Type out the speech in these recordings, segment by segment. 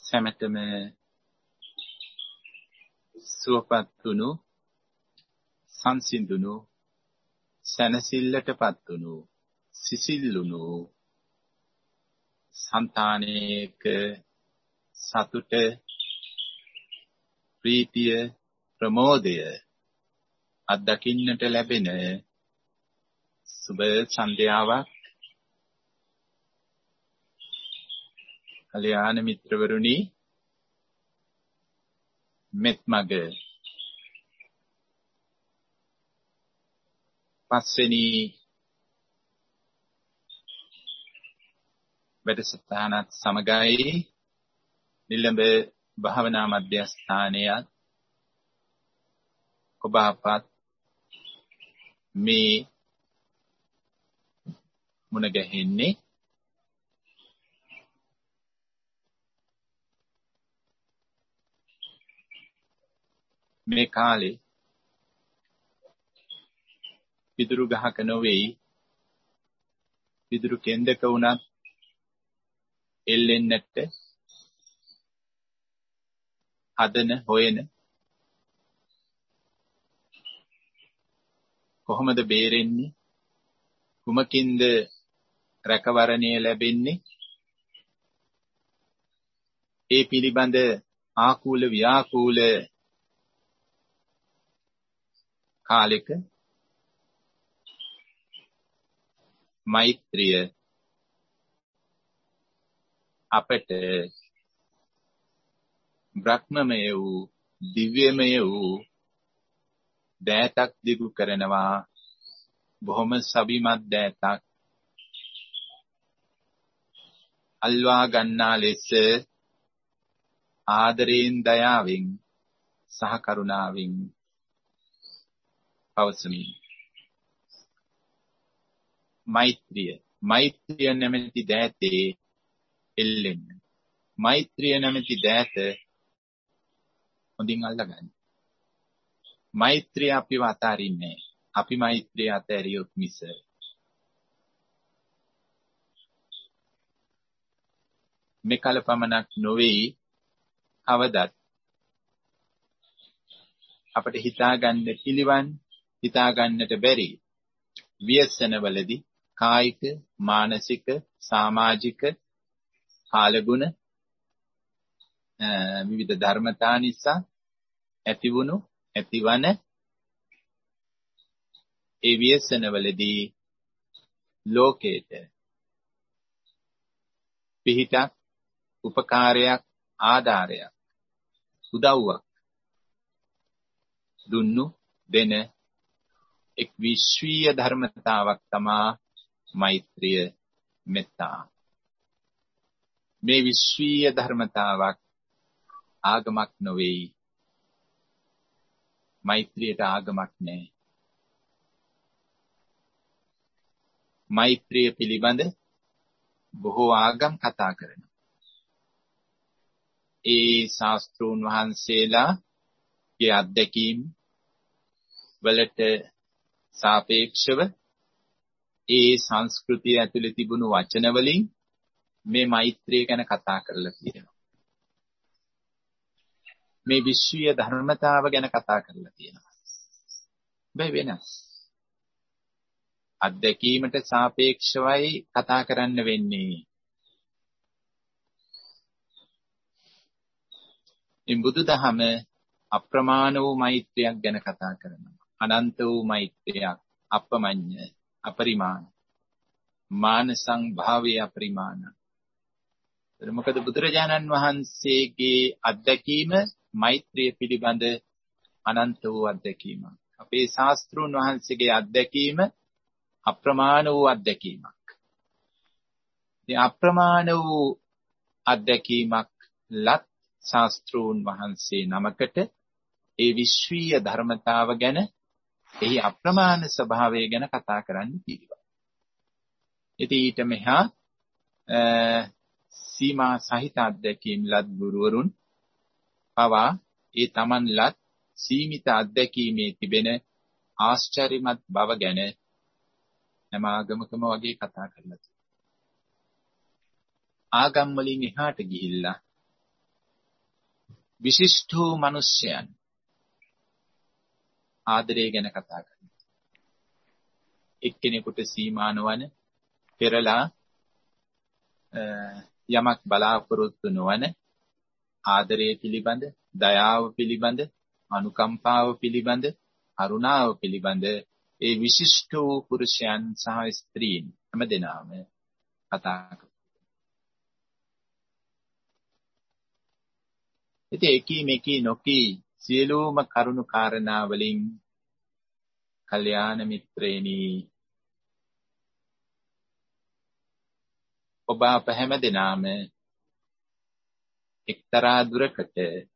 සැමටම සුවපත් වුණු සංසිඳුණු සැනසෙල්ලටපත් වුණු සිසිල්ුණු సంతానයක සතුට ප්‍රීතිය ප්‍රමෝදය අත්දකින්නට ලැබෙන සුබ සන්ධ්‍යාවක් කල්‍යාණ මිත්‍රවරුනි මෙත්මග පස්වෙනි වැඩසටහනත් සමගයි නිලඹ භාවනා මධ්‍යස්ථානයත් ඔබ අපත් මේ මුණ ගැහෙන්නේ මේ කාලේ පිදුරු ගහක නොවේයි පිදුරු කෙන්දක වුණත් එල්ලෙන්නට හදන හොයන කොහොමද බේරෙන්නේ කුමකින්ද රැකවරණය ලැබෙන්නේ ඒ පිළිබඳ ආකූල ව්‍යාකූල කාලෙක මෛත්‍රිය අපට බ්‍රහ්මමය වූ දිව්‍යමය වූ දෑතක් දිගු කරනවා බොහොම සබිමත් දෑතක් අල්වා ගන්නා ලෙස ආදරයෙන් දයාවෙන් සහ කරුණාවෙන් පවසමි මෛත්‍රිය නැමැති දෑතේ එල්ලෙන්න මෛත්‍රිය නැමැති දෑත හොඳින් අල්ලගන්න මෛත්‍රිය අපිව අතාරින්නේ අපි මෛත්‍රිය අතහැරියොත් මිස මේ කලපමණක් නොවේ අවදත් අපිට හිතාගන්න පිළිවන් හිතාගන්නට බැරි ව්‍යසනවලදී කායික මානසික සමාජික කාලගුණ විවිධ ධර්මතා නිසා ඇතිවුණු ඇතිවන ඒ ව්‍යසනවලදී ලෝකයට පිහිටක් උපකාරයක් ආධාරයක් උදව්වක් දුන්නු දෙන එක් විශ්වීය ධර්මතාවක් තමා මෛත්‍රිය මෙත්තා මේ විශ්වීය ධර්මතාවක් ආගමක් නොවේයි මෛත්‍රියට ආගමක් නැහැ මෛත්‍රිය පිළිබඳ බොහෝ ආගම් කතා කරනවා ඒ ශාස්ත්‍රූන් වහන්සේලාගේ අත්දැකීම් වලට සාපේක්ෂව ඒ සංස්කෘතිය ඇතුලේ තිබුණු වචන වලින් මේ මෛත්‍රිය ගැන කතා කරලා තියෙනවා. මේ විශ්වීය ධර්මතාව ගැන කතා කරලා තියෙනවා. බෑ වෙනස්. අත්දැකීමට සාපේක්ෂවයි කතා කරන්න වෙන්නේ. මේ බුදුදහම අප්‍රමාණ වූ මෛත්‍රියක් ගැන කතා කරනවා. අනන්ත වූ මෛත්‍රියක් අපමඤ්ඤ අපරිමාණ මානසං භාවයේ අපරිමාණ මොකද බුදුරජාණන් වහන්සේගේ අත්දැකීම මෛත්‍රිය පිළිබඳ අනන්ත වූ අත්දැකීමක් අපේ ශාස්ත්‍රූන් වහන්සේගේ අත්දැකීම අප්‍රමාණ වූ අත්දැකීමක් මේ අප්‍රමාණ වූ අත්දැකීමක් ලත් ශාස්ත්‍රූන් වහන්සේ නමකට ඒ විශ්වීය ධර්මතාව ගැන එහි අප්‍රමාණ ස්වභාවය ගැන කතා කරන්න පිළිවන්. ඉතින් ඊට මෙහා සීමා සහිත අධ්‍යක්ීම් ලත් ගුරුවරුන් පවා ඒ තමන් ලත් සීමිත අධ්‍යක්ීමේ තිබෙන ආශ්චර්යමත් බව ගැන හැම ආගමකම වගේ කතා කරලා තියෙනවා. ආගම් වලින් එහාට ගිහිල්ලා විශිෂ්ට වූ මිනිසයන් ආදරය ගැන කතා කරනවා. එක්කෙනෙකුට සීමා නොවන පෙරලා යමක් බලාපොරොත්තු නොවන ආදරය පිළිබඳ, දයාව පිළිබඳ, අනුකම්පාව පිළිබඳ, කරුණාව පිළිබඳ ඒ විශිෂ්ට වූ පුරුෂයන් සහ ස්ත්‍රීන් හැමදෙනාම කතා කරනවා. ඉතින් එකී මේකී නොකී සියලුම කරුණු කාරණා වලින් කල්යාණ මිත්‍රේනි ඔබ අප හැමදෙනාම එක්තරා දුරකට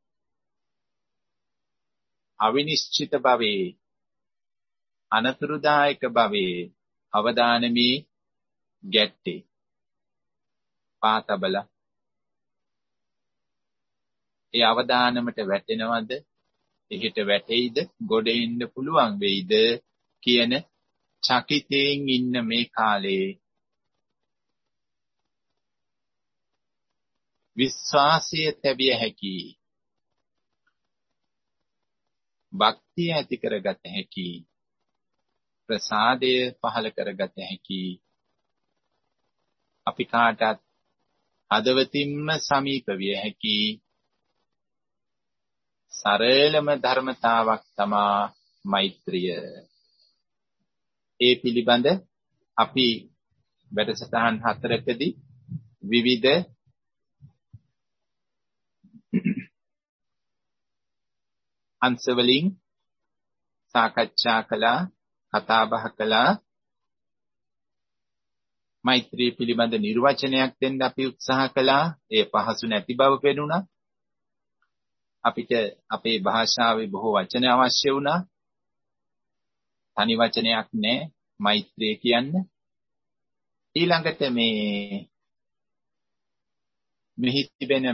අවිනිශ්චිත භවයේ අනතුරුදායක භවයේ අවදානමේ ගැටේ පාතබල ඒ අවදානමට වැටෙනවද එහෙට වැටෙයිද ගොඩ එන්න පුළුවන් වෙයිද කියන චකිතයෙන් ඉන්න මේ කාලේ විශ්වාසය තැබිය හැකි භක්තිය ඇති කරගත හැකි ප්‍රසාදය පහළ කරගත හැකි අපි කාටත් හදවතින්ම සමීප විය හැකි සරලම ධර්මතාවක් තමා මෛත්‍රිය. ඒ පිළිබඳ අපි වැඩසටහන් 4කදී විවිධ අංශවලින් සාකච්ඡා කළා, කතා බහ කළා. මෛත්‍රී පිළිබඳ නිර්වචනයක් දෙන්න අපි උත්සාහ කළා. ඒ පහසු නැති බව පෙනුණා. අපිට අපේ භාෂාවේ බොහෝ වචන අවශ්‍ය වුණා. තනි වචනයක් නෑ මෛත්‍රිය කියන්න. ඊළඟට මෙහි තිබෙන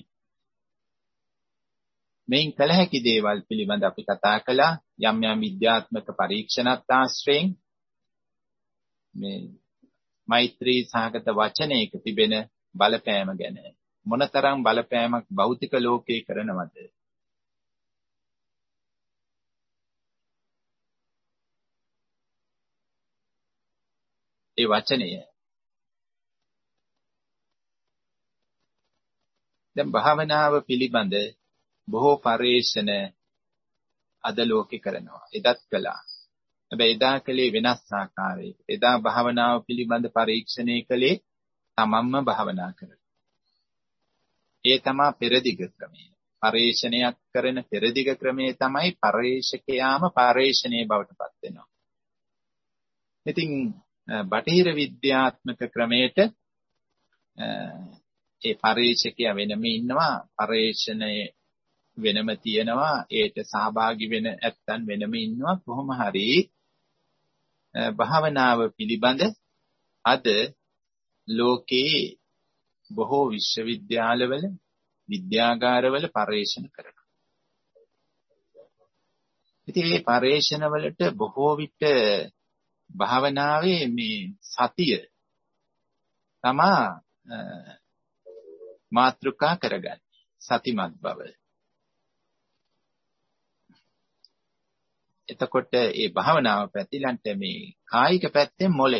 මේන් කළ හැකි දේවල් පිළිබඳ අපි කතා කළා. යම් යම් විද්‍යාත්මක පරීක්ෂණත් ආශ්‍රයෙන් මේ මෛත්‍රී සහගත වචනයක තිබෙන බලපෑම ගැන මොනතරම් බලපෑමක් භෞතික ලෝකේ කරනවද? ඒ වචනය දැන් භාවනාව පිළිබඳ බොහෝ පරිශ්‍රණ අද ලෝකේ කරනවා. එදත් කළා. හැබැයි එදා කලේ වෙනස් ආකාරයකට. එදා භාවනාව පිළිබඳ පරීක්ෂණය කලේ තමන්ම භාවනා කරලා. ඒ තමයි පෙරදිග ක්‍රමය. පරිශ්‍රණයක් කරන පෙරදිග ක්‍රමය තමයි පරිශ්‍රකයාම පරිශ්‍රණයේ බවට පත් වෙනවා. ඉතින් බටහිර විද්‍යාත්මක ක්‍රමයට ඒ පරිශ්‍රකයා වෙනම ඉන්නවා. පරිශ්‍රණයේ වෙනම තියෙනවා. ඒට සහභාගී වෙන ඇත්තන් වෙනම ඉන්නවා. කොහොම හරි භාවනාව පිළිබඳ අද ලෝකේ බොහෝ විශ්වවිද්‍යාලවල විද්‍යාගාරවල පරීක්ෂණ කරනවා. ඉතින් මේ පරීක්ෂණ වලට බොහෝ විට භාවනාවේ මේ සතිය තමා මාතෘකා කරගන්නේ. සතිමත් බව. එතකොට මේ භාවනාව පැතිලන්ට මේ කායික පැත්තෙන් මොළය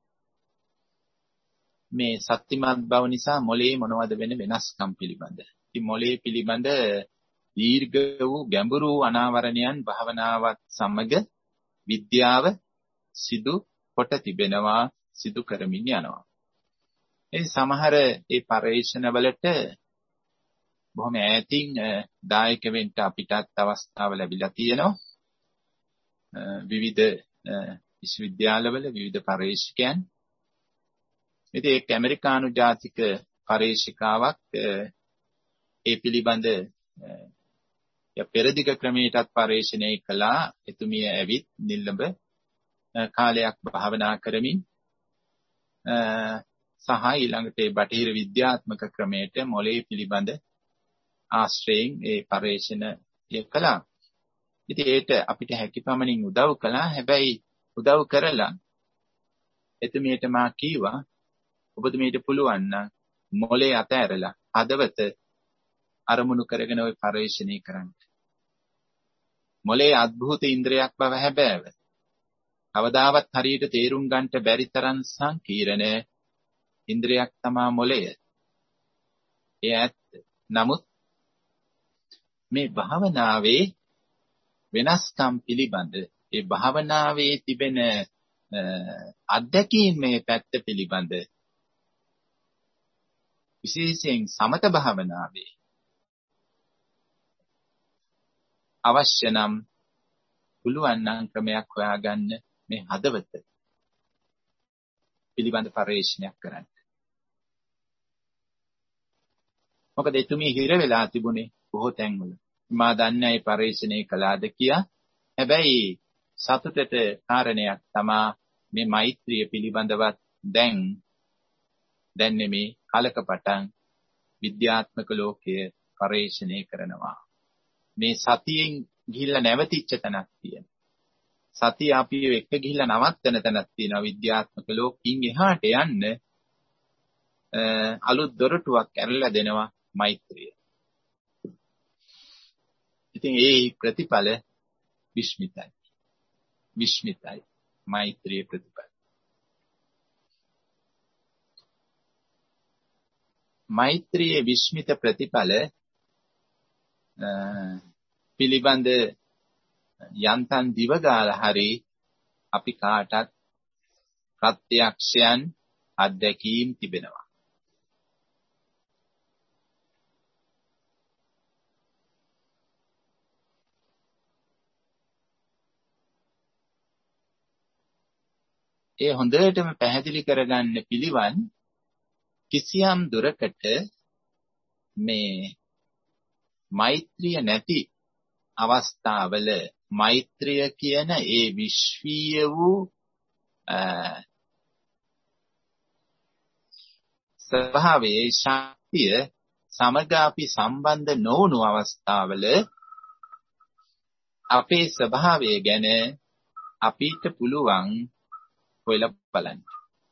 මේ සත්‍යමත් බව නිසා මොළයේ මොනවද වෙන වෙනස්කම් පිළිබඳ. ඉතින් මොළයේ පිළිබඳ දීර්ඝ වූ ගැඹුරු වූ අනාවරණයන් භාවනාවත් සමග විද්‍යාව සිදු කොට තිබෙනවා, සිදු කරමින් යනවා. ඒ සමහර ඒ පරීක්ෂණ වලට බොහොම ඈතින් දායක වෙන්න අපිටත් අවස්ථාව ලැබිලා තියෙනවා. විවිධ විශ්වවිද්‍යාලවල විවිධ පරීක්ෂකයන්. ඉතින් ඒක ඇමරිකානු ජාතික පරීක්ෂිකාවක් ඒ පිළිබඳ පෙරදිග ක්‍රමයටත් පරීක්ෂණය කළා. එතුමිය ඇවිත් නිල්ලඹ කාලයක් භාවනා කරමින් සහ ඊළඟට ඒ බටහිර විද්‍යාත්මක ක්‍රමයට මොළයේ පිළිබඳ ආශ්‍රයෙන් ඒ පරීක්ෂණ කළා. ඉතින් ඒට අපිට හැකියපමණින් උදව් කළා. හැබැයි උදව් කරලා එතුමියට මා කීවා ඔබතුමීට පුළුවන් නම් මොළේ අතෑරලා හදවත අරමුණු කරගෙන ওই පරිශ්‍රණය කරන්න. මොලේ අద్භූත ඉන්ද්‍රයක් බව හැබෑව. කවදාවත් හරියට තේරුම් ගන්නට බැරි තරම් සංකීර්ණ ඉන්ද්‍රයක් තමා මොලය. ඒ ඇත්ත. නමුත් මේ භාවනාවේ වෙනස්කම් පිළිබඳ ඒ භාවනාවේ තිබෙන අත්දැකීමේ පැත්ත පිළිබඳ විශේෂයෙන් සමත භාවනාවේ අවශ්‍ය නම් පුළුවන් නම් ක්‍රමයක් හොයාගන්න මේ හදවත පිළිබඳ පරිශ්‍රණයක් කරන්න. මොකද එතුමිය හිර වෙලා තිබුණේ බොහෝ තැන්වල. මා දන්නේ ඒ පරිශ්‍රණය කළාද කියා. හැබැයි සතුටට කාරණයක් තමා මේ මෛත්‍රිය පිළිබඳවත් දැන් නෙමේ කලක පටන් විද්‍යාත්මක ලෝකයේ පරිශ්‍රණය කරනවා. මේ සතියෙන් ගිහිල්ලා නැවතිච්ච තැනක් තියෙනවා. සතිය අපි එක ගිහිල්ලා නවත්තන තැනක් තියෙනවා. විද්‍යාත්මක ලෝකකින් එහාට යන්න අලුත් දොරටුවක් ඇරලා දෙනවා මෛත්‍රිය. ඉතින් ඒ ප්‍රතිඵල විස්මිතයි. විස්මිතයි මෛත්‍රියේ ප්‍රතිඵල. මෛත්‍රියේ විස්මිත ප්‍රතිඵල පිළිබඳ යන්තම් දිවගාලා හරි අපි කාටත් ප්‍රත්‍යක්ෂයන් අත්දැකීම් තිබෙනවා. ඒ හොඳටම පැහැදිලි කරගන්න පිළිවන් කිසියම් දුරකට මේ මෛත්‍රිය නැති අවස්ථාවල මෛත්‍රිය කියන ඒ විශ්වීය වූ ස්වභාවයේ ශක්තිය සමග අපි සම්බන්ධ නොවුණු අවස්ථාවල අපේ ස්වභාවය ගැන අපිට පුළුවන් හොයලා බලන්න.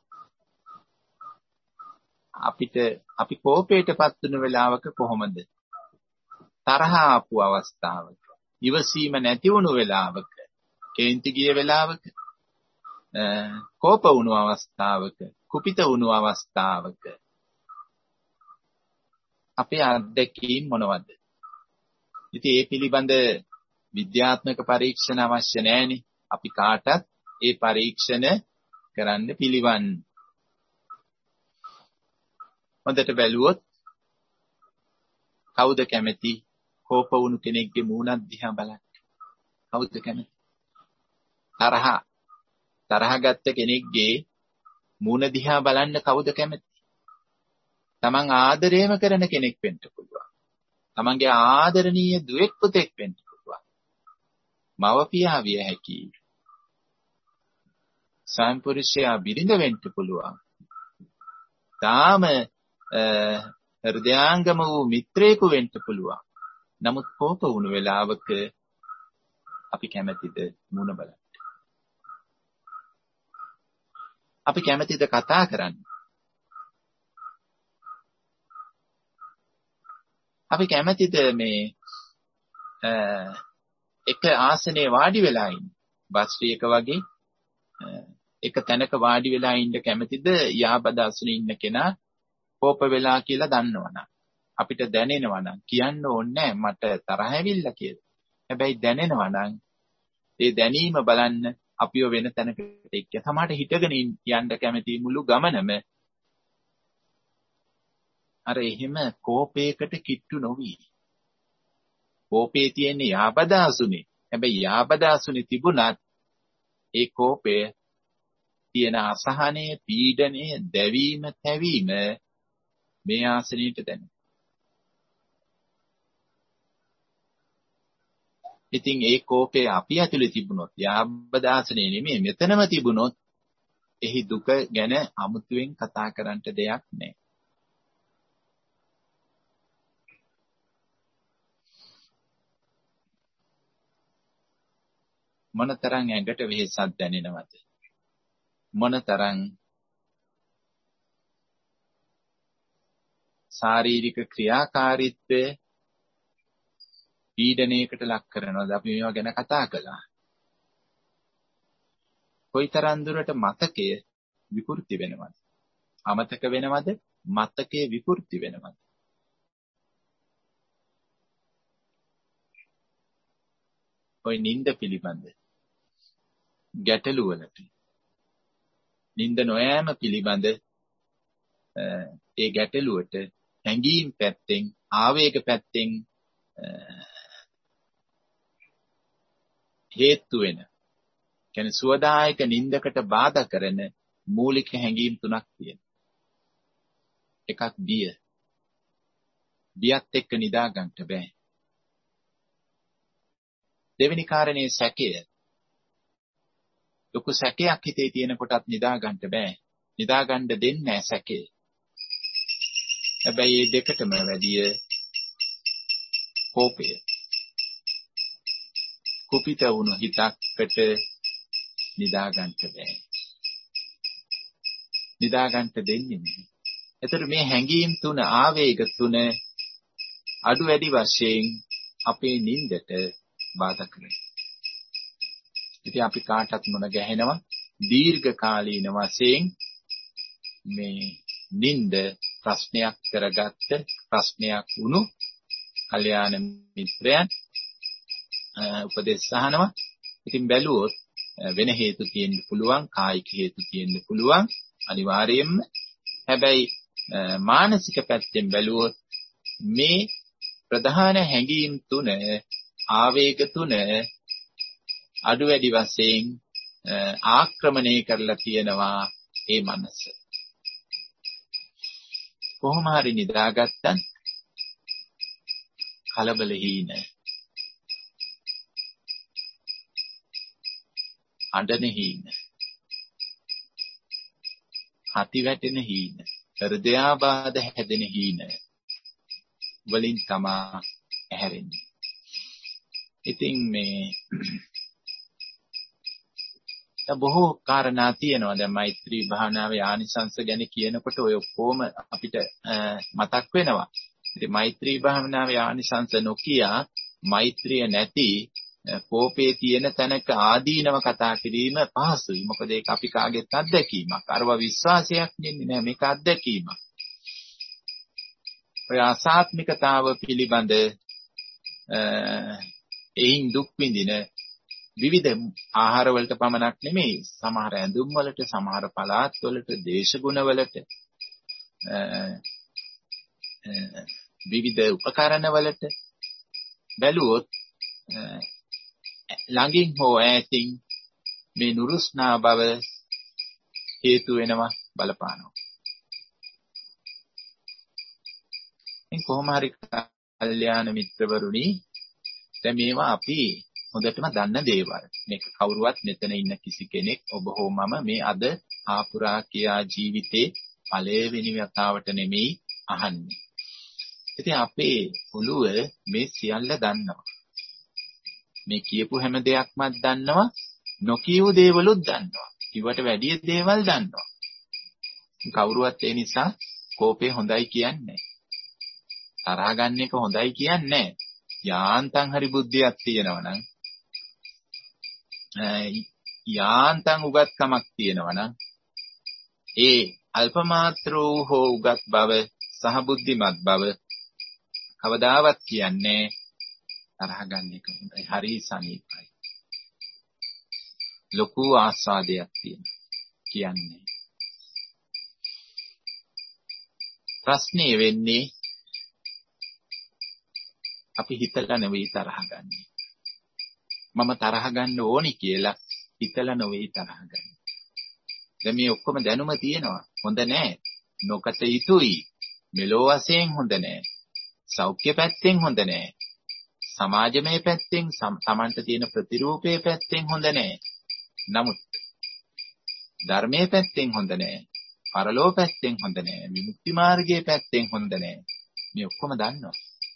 අපි කෝපයටපත් වෙන වෙලාවක කොහොමද? තරහ ආපු අවස්ථාවක, ඉවසීම නැති වුණු වෙලාවක, කේන්ති ගිය වෙලාවක, කෝප වුණු අවස්ථාවක, කුපිත වුණු අවස්ථාවක අපේ අත්දැකීම් මොනවද? ඉතින් ඒ පිළිබඳ විද්‍යාත්මක පරීක්ෂණ අවශ්‍ය නැහැනේ. අපි කාටත් ඒ පරීක්ෂණ කරන්න පිළිවන්. හොඳට බැලුවොත් කවුද කැමති කෝප වුණු කෙනෙක්ගේ මූණක් දිහා බලන්න? කවුද කැමති? තරහ ගත්ත කෙනෙක්ගේ මූණ දිහා බලන්න කවුද කැමති? තමන් ආදරේම කරන කෙනෙක් වෙන්න පුළුවන්. තමන්ගේ ආදරණීය දුවෙක් පුතෙක් වෙන්න පුළුවන්. මව්පියා විය හැකියි. සම්පුරුෂයා බිරිඳ වෙන්න පුළුවන්. තාම හෘදයාංගම වූ මිත්‍රයෙකු වෙන්න පුළුවන්. නමුත් කෝප වුණු වෙලාවක අපි කැමැතිද මුණ බලන්න? අපි කැමැතිද කතා කරන්න? අපි කැමැතිද මේ එක ආසනයේ වාඩි වෙලා ඉන්න? බස් එක වගේ එක තැනක වාඩි වෙලා ඉන්න කැමැතිද? යහපද ආසනයේ ඉන්න කෙනා කෝප වෙලා කියලා දන්නවනම් අපිට දැනෙනවනම් කියන්න ඕනේ මට තරහ ඇවිල්ලා කියලා. හැබැයි දැනෙනවනම් ඒ දැනීම බලන්න අපිව වෙන තැනකට එක්ක සමහරට හිටගෙන යන්න කැමති මුළු ගමනම අර එහෙම කෝපයකට කිට්ටු නොවි. කෝපේ තියෙන යාබදාසුනේ. හැබැයි යාබදාසුනේ තිබුණත් ඒ කෝපය තියෙන අසහනය, පීඩනය, දැවීම, තැවීම මේ ආසනෙට දැනෙනවා. ඉතින් ඒ කෝපය අපි ඇතුලේ තිබුණොත් යාබදාසනේ නෙමෙයි මෙතනම තිබුණොත් එහි දුක ගැන අමුතුවෙන් කතා කරන්න දෙයක් නැහැ. මොනතරම් ඇඟට වෙහෙසක් දැනෙනවද? මොනතරම් ශාරීරික ක්‍රියාකාරීත්වය පීඩනයකට ලක් කරනවාද අපි මේවා ගැන කතා කළා. කොයිතරම් දුරට මතකය විකෘති වෙනවද? අමතක වෙනවද? මතකයේ විකෘති වෙනවද? ඔය නිନ୍ଦ පිළිබඳ ගැටලු වලට නිନ୍ଦ නොයෑම පිළිබඳ ඒ ගැටලුවට හැඟීම් පැත්තෙන් ආවේග පැත්තෙන් හේතු වෙන කියන්නේ සුවදායක නින්දකට බාධා කරන මූලික හැඟීම් තුනක් තියෙනවා. එකක් බිය. බියත් එක්ක නිදා ගන්න බෑ. දෙවෙනි කාරණේ සැකය. ලොකු සැකයක් හිතේ තියෙන කොටත් නිදා ගන්න බෑ. නිදා ගන්න දෙන්නේ නැහැ සැකේ. හැබැයි මේ දෙකටම වැඩිය කෝපය. කුපිත වුණු හිතකට නිදා ගන්න බෑ. නිදා ගන්න දෙන්නේ නැහැ. එතකොට මේ හැඟීම් තුන ආවේග තුන අඩු වැඩි වශයෙන් අපේ නිින්දට බාධා කරනවා. ඉතින් අපි කාටත් මොන ගැහෙනවා දීර්ඝ කාලීන වශයෙන් මේ නිින්ද ප්‍රශ්නයක් කරගත්ත ප්‍රශ්නයක් වුණු කල්යාණ මිත්‍රයන් උපදෙස් අහනවා. ඉතින් බැලුවොත් වෙන හේතු තියෙන්න පුළුවන්, කායික හේතු තියෙන්න පුළුවන් අනිවාර්යයෙන්ම. හැබැයි මානසික පැත්තෙන් බැලුවොත් මේ ප්‍රධාන හැඟීම් තුන ආවේග තුන අඩු වැඩි වශයෙන් ආක්‍රමණය කරලා තියෙනවා ඒ මනස. කොහොම හරි නිදාගත්තත් කලබල හීන, අඬන හීන, හති වැටෙන හීන, හෘදයාබාධ හැදෙන හීන වලින් තමා ඇහැරෙන්නේ. ඉතින් මේ බොහෝ කාරණා තියෙනවා. දැන් මෛත්‍රී භාවනාවේ ආනිසංස ගැන කියනකොට ඔය ඔක්කොම අපිට මතක් වෙනවා. ඉතින් මෛත්‍රී භාවනාවේ ආනිසංස නොකිය මෛත්‍රිය නැති කෝපේ තියෙන තැනක ආදීනව කතා කිරීම පහසුයි. මොකද ඒක අපි කාගෙත් අත්දැකීමක්. අරව විශ්වාසයක් නෙන්නේ නෑ, මේක අත්දැකීමක්. ඔය අසාත්මිකතාව පිළිබඳ එයින් දුක් විඳින විවිධ ආහාර වලට පමණක් නෙමෙයි, සමහර ඇඳුම් වලට, සමහර පළාත් වලට, දේශගුණ වලට, විවිධ උපකරණ වලට බැලුවොත් ළඟින් හෝ ඈතින් මේ නුරුස්නා බව හේතු වෙනවා, බලපානවා. ඉතින් කොහොම හරි කල්යාණ මිත්‍රවරුනි, දැන් මේවා අපි හොඳටම දන්න දේවල්. මේක කවුරුවත් මෙතන ඉන්න කිසි කෙනෙක් ඔබ හෝ මම මේ අද ආපුරා කියා ජීවිතේ පළවෙනි වතාවට නෙමෙයි අහන්නේ. ඉතින් අපේ ඔළුව මේ සියල්ල දන්නවා. මේ කියපු හැම දෙයක්මත් දන්නවා, නොකියූ දේවලුත් දන්නවා. ඊවට වැඩිය දේවල් දන්නවා. කවුරුවත් ඒ නිසා කෝපේ හොඳයි කියන්නේ නැහැ. තරහ ගන්න එක හොඳයි කියන්නේ නැහැ. යාන්තම් හරි බුද්ධියක් තියෙනවා නම්, යාන්තම් උගත්කමක් තියෙනවා නම්, ඒ අල්පමාත්‍ර වූ හෝ උගත් බව සහ බුද්ධිමත් බව කවදාවත් කියන්නේ තරහ ගන්න එක හොඳයි, හරි සනීපයි, ලොකු ආස්වාදයක් තියෙනවා කියන්නේ. ප්‍රශ්නේ වෙන්නේ අපි හිතලා නෙවෙයි තරහ ගන්නේ. මම තරහ ගන්න ඕනි කියලා හිතලා නෙවෙයි තරහ ගන්නේ. දැන් මේ ඔක්කොම දැනුම තියෙනවා. හොඳ නෑ. නොකත යුතුයි. මෙලෝ වශයෙන් හොඳ නෑ. සෞඛ්‍ය පැත්තෙන් හොඳ නෑ. සමාජමය පැත්තෙන් තමන්ට තියෙන ප්‍රතිරූපයේ පැත්තෙන් හොඳ නෑ. නමුත් ධර්මයේ පැත්තෙන් හොඳ නෑ. පරලෝ පැත්තෙන් හොඳ නෑ. විමුක්ති මාර්ගයේ පැත්තෙන් හොඳ නෑ. මේ ඔක්කොම දන්නවා.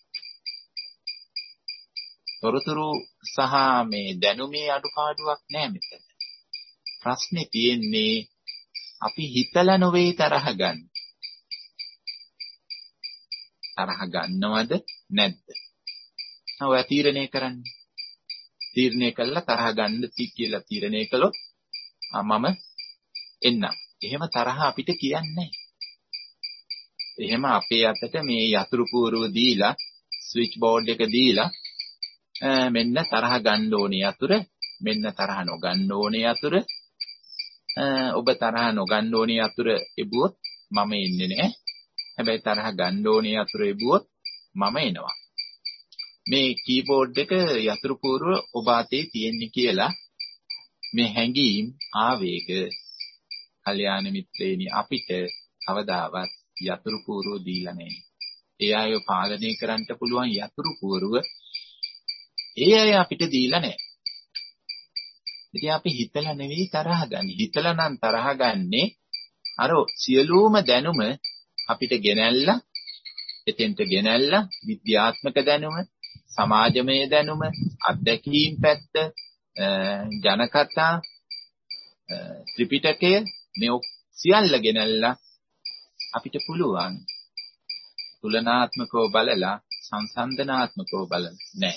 තොරතුරු සහ මේ දැනුමේ අඩුපාඩුවක් නෑ මෙතන. ප්‍රශ්නේ තියෙන්නේ අපි හිතලා නොවේ තරහ ගන්න. තරහ ගන්නවද නැද්ද? ඔය තීරණය කරන්නේ. තීරණය කළා තරහ ගන්න කියලා තීරණය කළොත් මම එන්නම්. එහෙම තරහ අපිට කියන්නේ. එහෙම අපේ අතට මේ යතුරු පුවරුව දීලා ස්විච් බෝඩ් එක දීලා මෙන්න තරහ ගන්න ඕනේ යතුර, මෙන්න තරහ නොගන්න ඕනේ යතුර, ඔබ තරහ නොගන්න ඕනේ යතුර එබුවොත් මම එන්නේ නැහැ. හැබැයි තරහ ගන්න ඕනේ යතුර එබුවොත් මම එනවා. මේ කීබෝඩ් එක යතුරු පුවරුව ඔබ අතේ තියෙන්නේ කියලා මේ හැඟීම් ආවේග කල්යාණ මිත්‍රේනි අපිට කවදාවත් යතුරු පුවරුව දීලා නැහැ. ඒ අයව පාලනය කරන්න පුළුවන් යතුරු පුවරුව ඒ අය අපිට දීලා නැහැ. ඉතින් අපි හිතලා නෙවෙයි තරහ ගන්න. හිතලා නම් තරහ ගන්නේ අර සියලුම දැනුම අපිට ගෙනැල්ලා එතෙන්ට ගෙනැල්ලා විද්‍යාත්මක දැනුම, සමාජමය දැනුම, අත්දැකීම් පැත්ත, ජනකතා, ත්‍රිපිටකය මේ සියල්ල ගෙනැල්ලා අපිට පුළුවන් තුලනාත්මකව බලලා සංසන්දනාත්මකව බලන්න නෑ.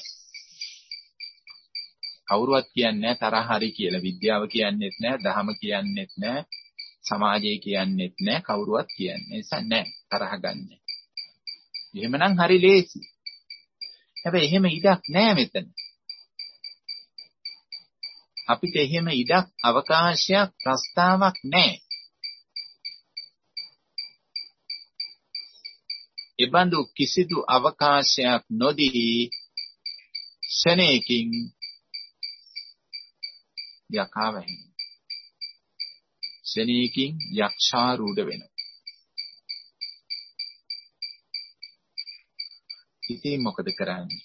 කවුරුවත් කියන්නේ තරහ හරි කියලා. විද්‍යාව කියන්නේත් නෑ, ධර්ම කියන්නේත් නෑ, සමාජය කියන්නේත් නෑ, කවුරුවත් කියන්නේ නිසා නෑ තරහ ගන්න. එහෙමනම් හරි ලේසි. හැබැයි එහෙම ඉඩක් නෑ මෙතන. අපිට එහෙම ඉඩක්, අවකාශයක්, ප්‍රස්තාවක් නෑ. එබඳු කිසිදු අවකාශයක් නොදී ශනේකින් යකා වැහෙනවා. ශනේකින් යක්ෂාරූඪ වෙනවා. ඉතින් මොකද කරන්නේ?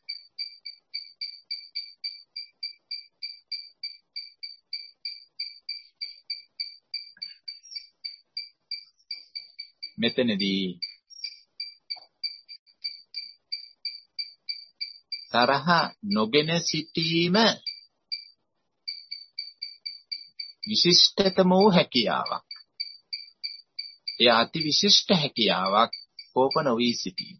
මෙතනදී තරහ නොගෙන සිටීම විශිෂ්ටතම වූ හැකියාවක්. එය අති විශිෂ්ට හැකියාවක්. කෝප නොවී සිටීම.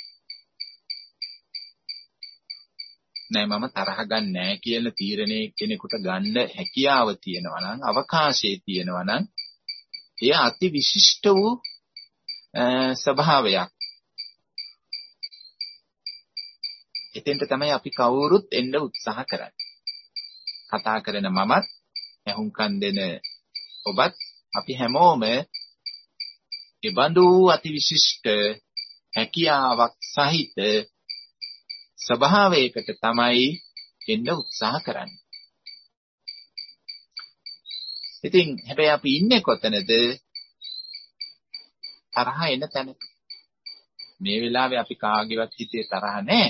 නෑ මම තරහ ගන්න නෑ කියලා තීරණය කෙනෙකුට ගන්න හැකියාව තියෙනවා නම්, අවකාශය තියෙනවා නම්, එය අති විශිෂ්ට වූ ස්වභාවයක්. එතෙන්ට තමයි අපි කවුරුත් එන්න උත්සාහ කරන්නේ. කතා කරන මමත්, ඇහුම්කන් දෙන ඔබත්, අපි හැමෝම එබඳු අති විශිෂ්ට හැකියාවක් සහිත ස්වභාවයකට තමයි එන්න උත්සාහ කරන්නේ. ඉතින් හැබැයි අපි ඉන්නේ කොතනද? තරහ එන තැනක. මේ වෙලාවේ අපි කාගේවත් හිතේ තරහ නැහැ.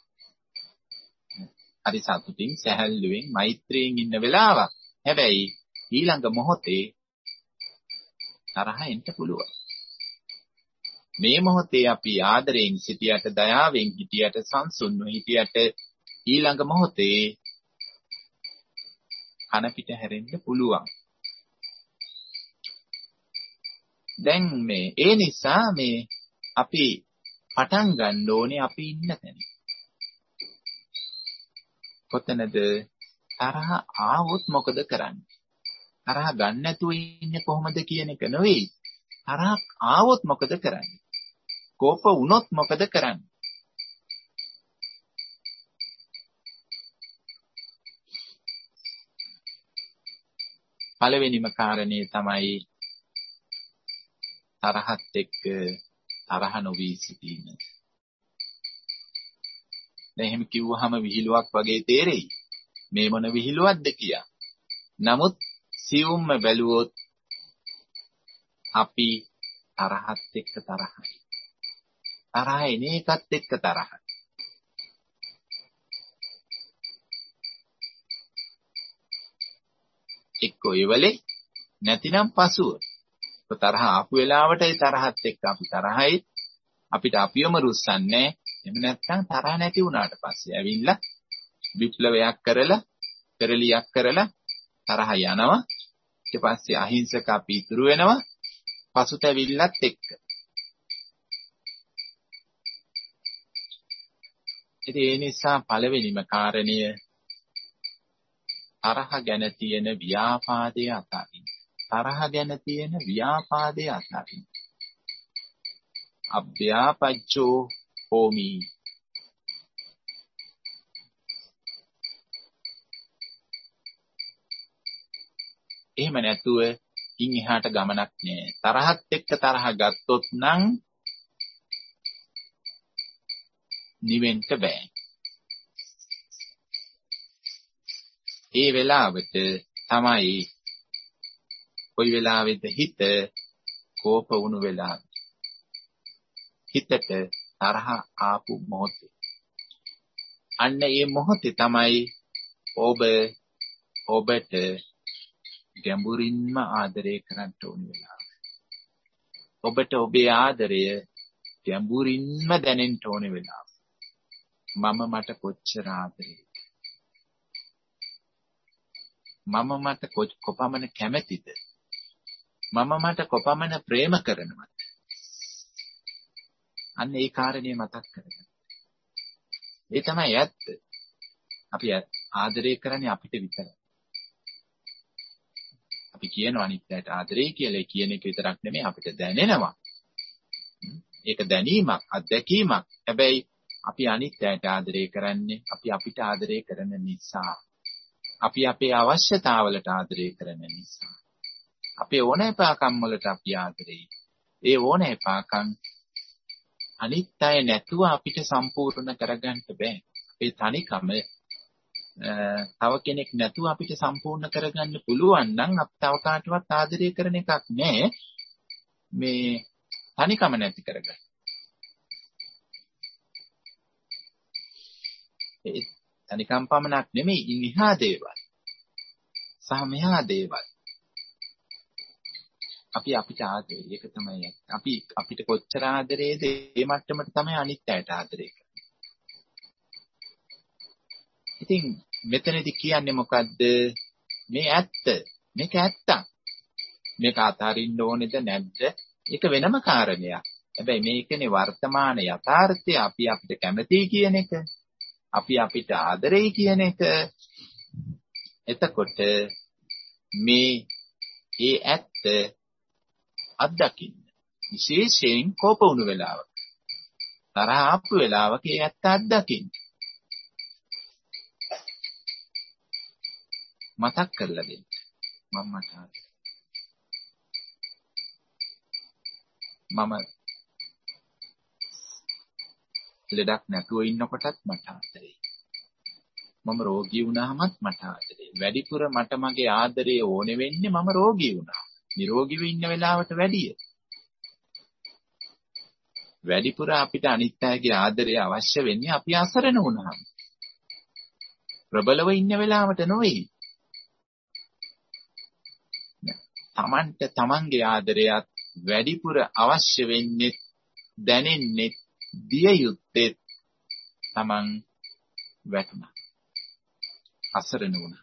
හරි සතුටින්, සැහැල්ලුවෙන්, මෛත්‍රියෙන් ඉන්න වෙලාවක්. හැබැයි ඊළඟ මොහොතේ තරහ එන්න පුළුවන්. මේ මොහොතේ අපි ආදරයෙන් සිටියට, දයාවෙන් හිටියට, සංසුන්ව හිටියට ඊළඟ මොහොතේ කන පිට හැරෙන්න පුළුවන්. දැන් ඒ නිසා අපි පටන් ගන්න ඕනේ අපි ඉන්න තැන. කොතනද? තරහ ආවොත් මොකද කරන්නේ? තරහ ගන්න නැතුව ඉන්නේ කොහොමද කියන එක නෙවෙයි. තරහ ආවොත් මොකද කරන්නේ? කෝප වුණොත් මොකද කරන්නේ? පළවෙනිම කාරණේ තමයි තරහත් එක්ක තරහ නොවී සිටීම. දැන් එහෙම කිව්වහම විහිළුවක් වගේ තේරෙයි. මේ මොන විහිළුවක්ද කියා. නමුත් සියුම්ම බැලුවොත් අපි තරහත් එක්ක තරහයි. තරහ එන එකත් එක්ක තරහයි. එක්ක ඒ වෙලේ නැතිනම් පසුව. තරහ ආපු වෙලාවට ඒ තරහත් එක්ක අපි තරහයි. අපිට අපියම රුස්සන්නේ. එහෙම නැත්නම් තරහ නැති වුණාට පස්සේ ඇවිල්ලා විප්ලවයක් කරලා, පෙරලියක් කරලා තරහ යනවා. ඊට පස්සේ අහිංසක අපි ඉතුරු වෙනවා. පසුතැවිල්ලත් එක්ක. ඉතින් ඒ නිසා පළවෙනිම කාරණය තරහ ගැන තියෙන ව්‍යාපාදයේ අතාරින්න. තරහ ගැන තියෙන ව්‍යාපාදයේ අතාරින්න. අභ්‍යාපච්චෝ හෝමි. එහෙම නැතුව ඉන් එහාට ගමනක් නෑ. තරහත් එක්ක තරහ ගත්තොත් නම් නිවෙන්න බෑ. ඒ වෙලාවට තමයි කොයි වෙලාවෙද හිත කෝප වුණු වෙලාව. හිතට තරහ ආපු මොහොතේ. අන්න ඒ මොහොතේ තමයි ඔබට ගැඹුරින්ම ආදරය කරන්න ඕන වෙලාව. ඔබට ඔබේ ආදරය ගැඹුරින්ම දැනෙන්න ඕන වෙලාව. මම මට කොච්චර ආදරේද? මම මට කොපමණ කැමැතිද? මම මට කොපමණ ප්‍රේම කරනවද? අන්න ඒ කාරණේ මතක් කරගන්න. ඒ තමයි ඇත්ත. අපි ආදරය කරන්නේ අපිට විතරයි. අපි කියනවා අනිත්‍යයට ආදරේ කියලා. කියන එක විතරක් නෙමෙයි අපිට දැනෙනවා. ඒක දැනීමක්, අත්දැකීමක්. හැබැයි අපි අනිත්‍යයට ආදරේ කරන්නේ අපි අපිට ආදරේ කරන නිසා. අපි අපේ අවශ්‍යතාවලට ආදරේ කරන නිසා. අපේ ඕනෑපාකම් වලට අපි ආදරේ. ඒ ඕනෑපාකම් අනිත්‍යය නැතුව අපිට සම්පූර්ණ කරගන්න බෑ. ඒ තනිකම තව කෙනෙක් නැතුව අපිට සම්පූර්ණ කරගන්න පුළුවන් නම් අපි තව කාටවත් ආදරය කරන එකක් නෑ. මේ තනිකම නැති කරගන්න. ඒ තනිකම් පමණක් නෙමෙයි ඉන්හා දේවල් සහ මෙහා දේවල් අපි අපිට ආදරේ. ඒක තමයි අපි අපිට කොච්චර ආදරේද ඒ මට්ටමට තමයි අනිත්‍යයට ආදරේ කරන්නේ. ඉතින් මෙතනදී කියන්නේ මොකද්ද? මේ ඇත්ත. මේක ඇත්තක්. මේක අතාරින්න ඕනේද නැද්ද? ඒක වෙනම කාරණයක්. හැබැයි මේකනේ වර්තමාන යථාර්ථය. අපි අපිට කැමතියි කියන එක. අපි අපිට ආදරෙයි කියන එක. එතකොට මේ ඇත්ත අත්දකින්න. විශේෂයෙන් කෝප වුණු වෙලාවක. තරහ ආපු වෙලාවක ඒ ඇත්ත අත්දකින්න. මතක් කරලා දෙන්න. මම ලෙඩක් නැතුව ඉන්නකොටත් මට ආදරේ. මම රෝගී වුණාමත් මට ආදරේ. වැඩිපුර මට මගේ ආදරය ඕනේ වෙන්නේ මම රෝගී වුණා. නිරෝගීව ඉන්න වෙලාවට වැඩිය. වැඩිපුර අපිට අනිත් අයගේ ආදරය අවශ්‍ය වෙන්නේ අපි අසරණ වුණාම. ප්‍රබලව ඉන්න වෙලාවට නෙවෙයි. තමන්ට තමන්ගේ ආදරයත් වැඩිපුර අවශ්‍ය වෙන්නේ දැනෙන්නේ දිය යුත්තේ තමන් වැටුණා. අසරණ වුණා.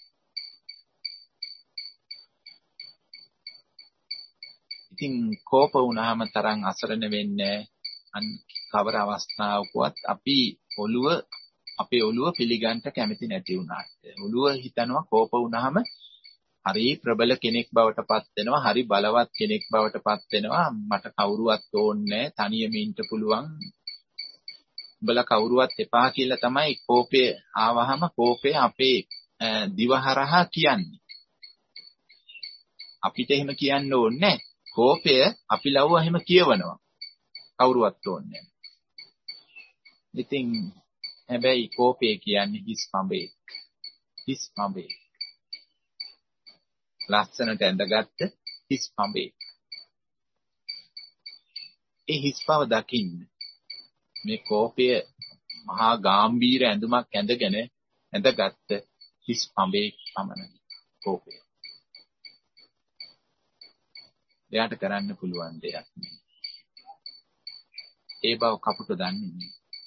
ඉතින් කෝප වුණාම තරම් අසරණ වෙන්නේ කවර අවස්ථාවකවත් අපි අපේ ඔළුව පිළිගන්න කැමති නැති වුණාට. ඔළුව හිතනවා කෝප වුණාම හරි ප්‍රබල කෙනෙක් බවට පත් වෙනවා, හරි බලවත් කෙනෙක් බවට පත් වෙනවා. මට කවුරුවත් ඕනේ නැහැ, තනියම ඉන්න පුළුවන්. උඹලා කවුරුවත් එපා කියලා තමයි කෝපය ආවහම කෝපය අපේ දිවහරහා කියන්නේ. අපිට එහෙම කියන්න ඕනේ නැහැ. කෝපය අපි ලව්ව එහෙම කියවනවා. කවුරුවත් ඕනේ නැහැ. ඉතින් හැබැයි කෝපය කියන්නේ හිස් පඹේ. හිස් පඹේ. ලස්සනට ඇඳගත්ත හිස් පඹේ. ඒ හිස් පව දකින්න මේ කෝපය මහා ගාම්භීර ඇඳුමක් ඇඳගත්ත හිස් පඹේ පමණයි කෝපය. එයාට කරන්න පුළුවන් දෙයක් නෙවෙයි. ඒ බව කපුට දන්නේ නැහැ.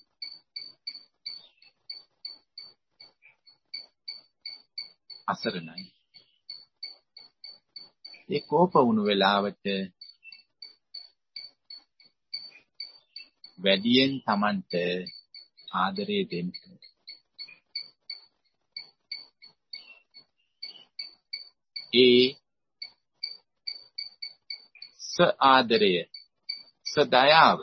අසරණයි. ඒ කෝප වුණු වෙලාවට වැඩියෙන් Tamanට ආදරේ දෙන්න. ඒ ස ආදරය, ස දයාව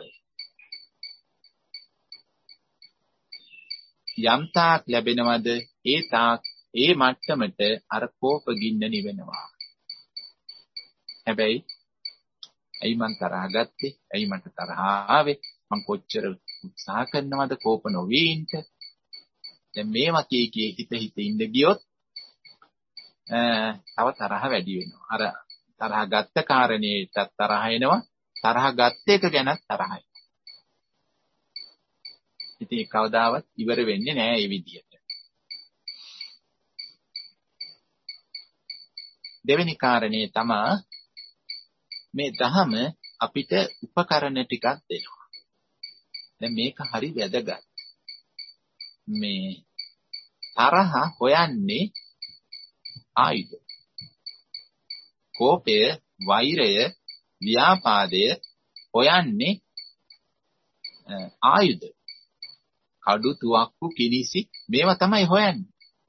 යම් තාක් ලැබෙනවද ඒ තාක් ඒ මට්ටමට අර කෝප ගින්න නිවෙනවා. හැබැයි ඇයි මං තරහ ගත්තේ? ඇයි මට තරහ ආවේ? මං කොච්චර උත්සාහ කරනවද කෝප නොවී ඉන්න? දැන් මේවා කී හිත ඉඳ ගියොත් තව තරහ වැඩි වෙනවා. අර තරහ ගත්ත කාරණේට තරහ එනවා. තරහ ගත්ත එක ගැනත් තරහයි. ඉතින් ඒ කවදාවත් ඉවර වෙන්නේ නැහැ මේ විදියට. දෙවෙනි කාරණේ තමයි මේ දහම අපිට උපකරණ ටිකක් දෙනවා. දැන් මේක හරි වැදගත්. මේ තරහ හොයන්නේ ආයුධ. කෝපය, වෛරය, ව්‍යාපාදය හොයන්නේ ආයුධ. කඩු, තුවක්කු, කිනිසි මේවා තමයි හොයන්නේ.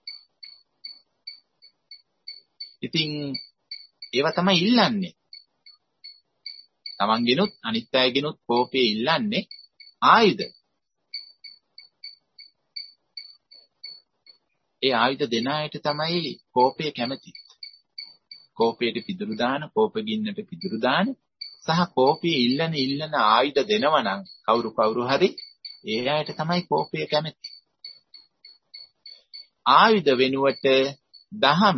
ඉතින් ඒවා තමයි ඉල්ලන්නේ. තමන්ගෙනුත් අනිත් අයගෙනුත් කෝපේ ඉල්ලන්නේ ආයුධ. ඒ ආයුධ දෙන අයට තමයි කෝපය කැමති. කෝපයට පිදුරු දාන, කෝප ගින්නට පිදුරු දාන සහ කෝපයේ ඉල්ලන ආයුධ දෙනවා නම් කවුරු හරි ඒ අයට තමයි කෝපය කැමති. ආයුධ වෙනුවට දහම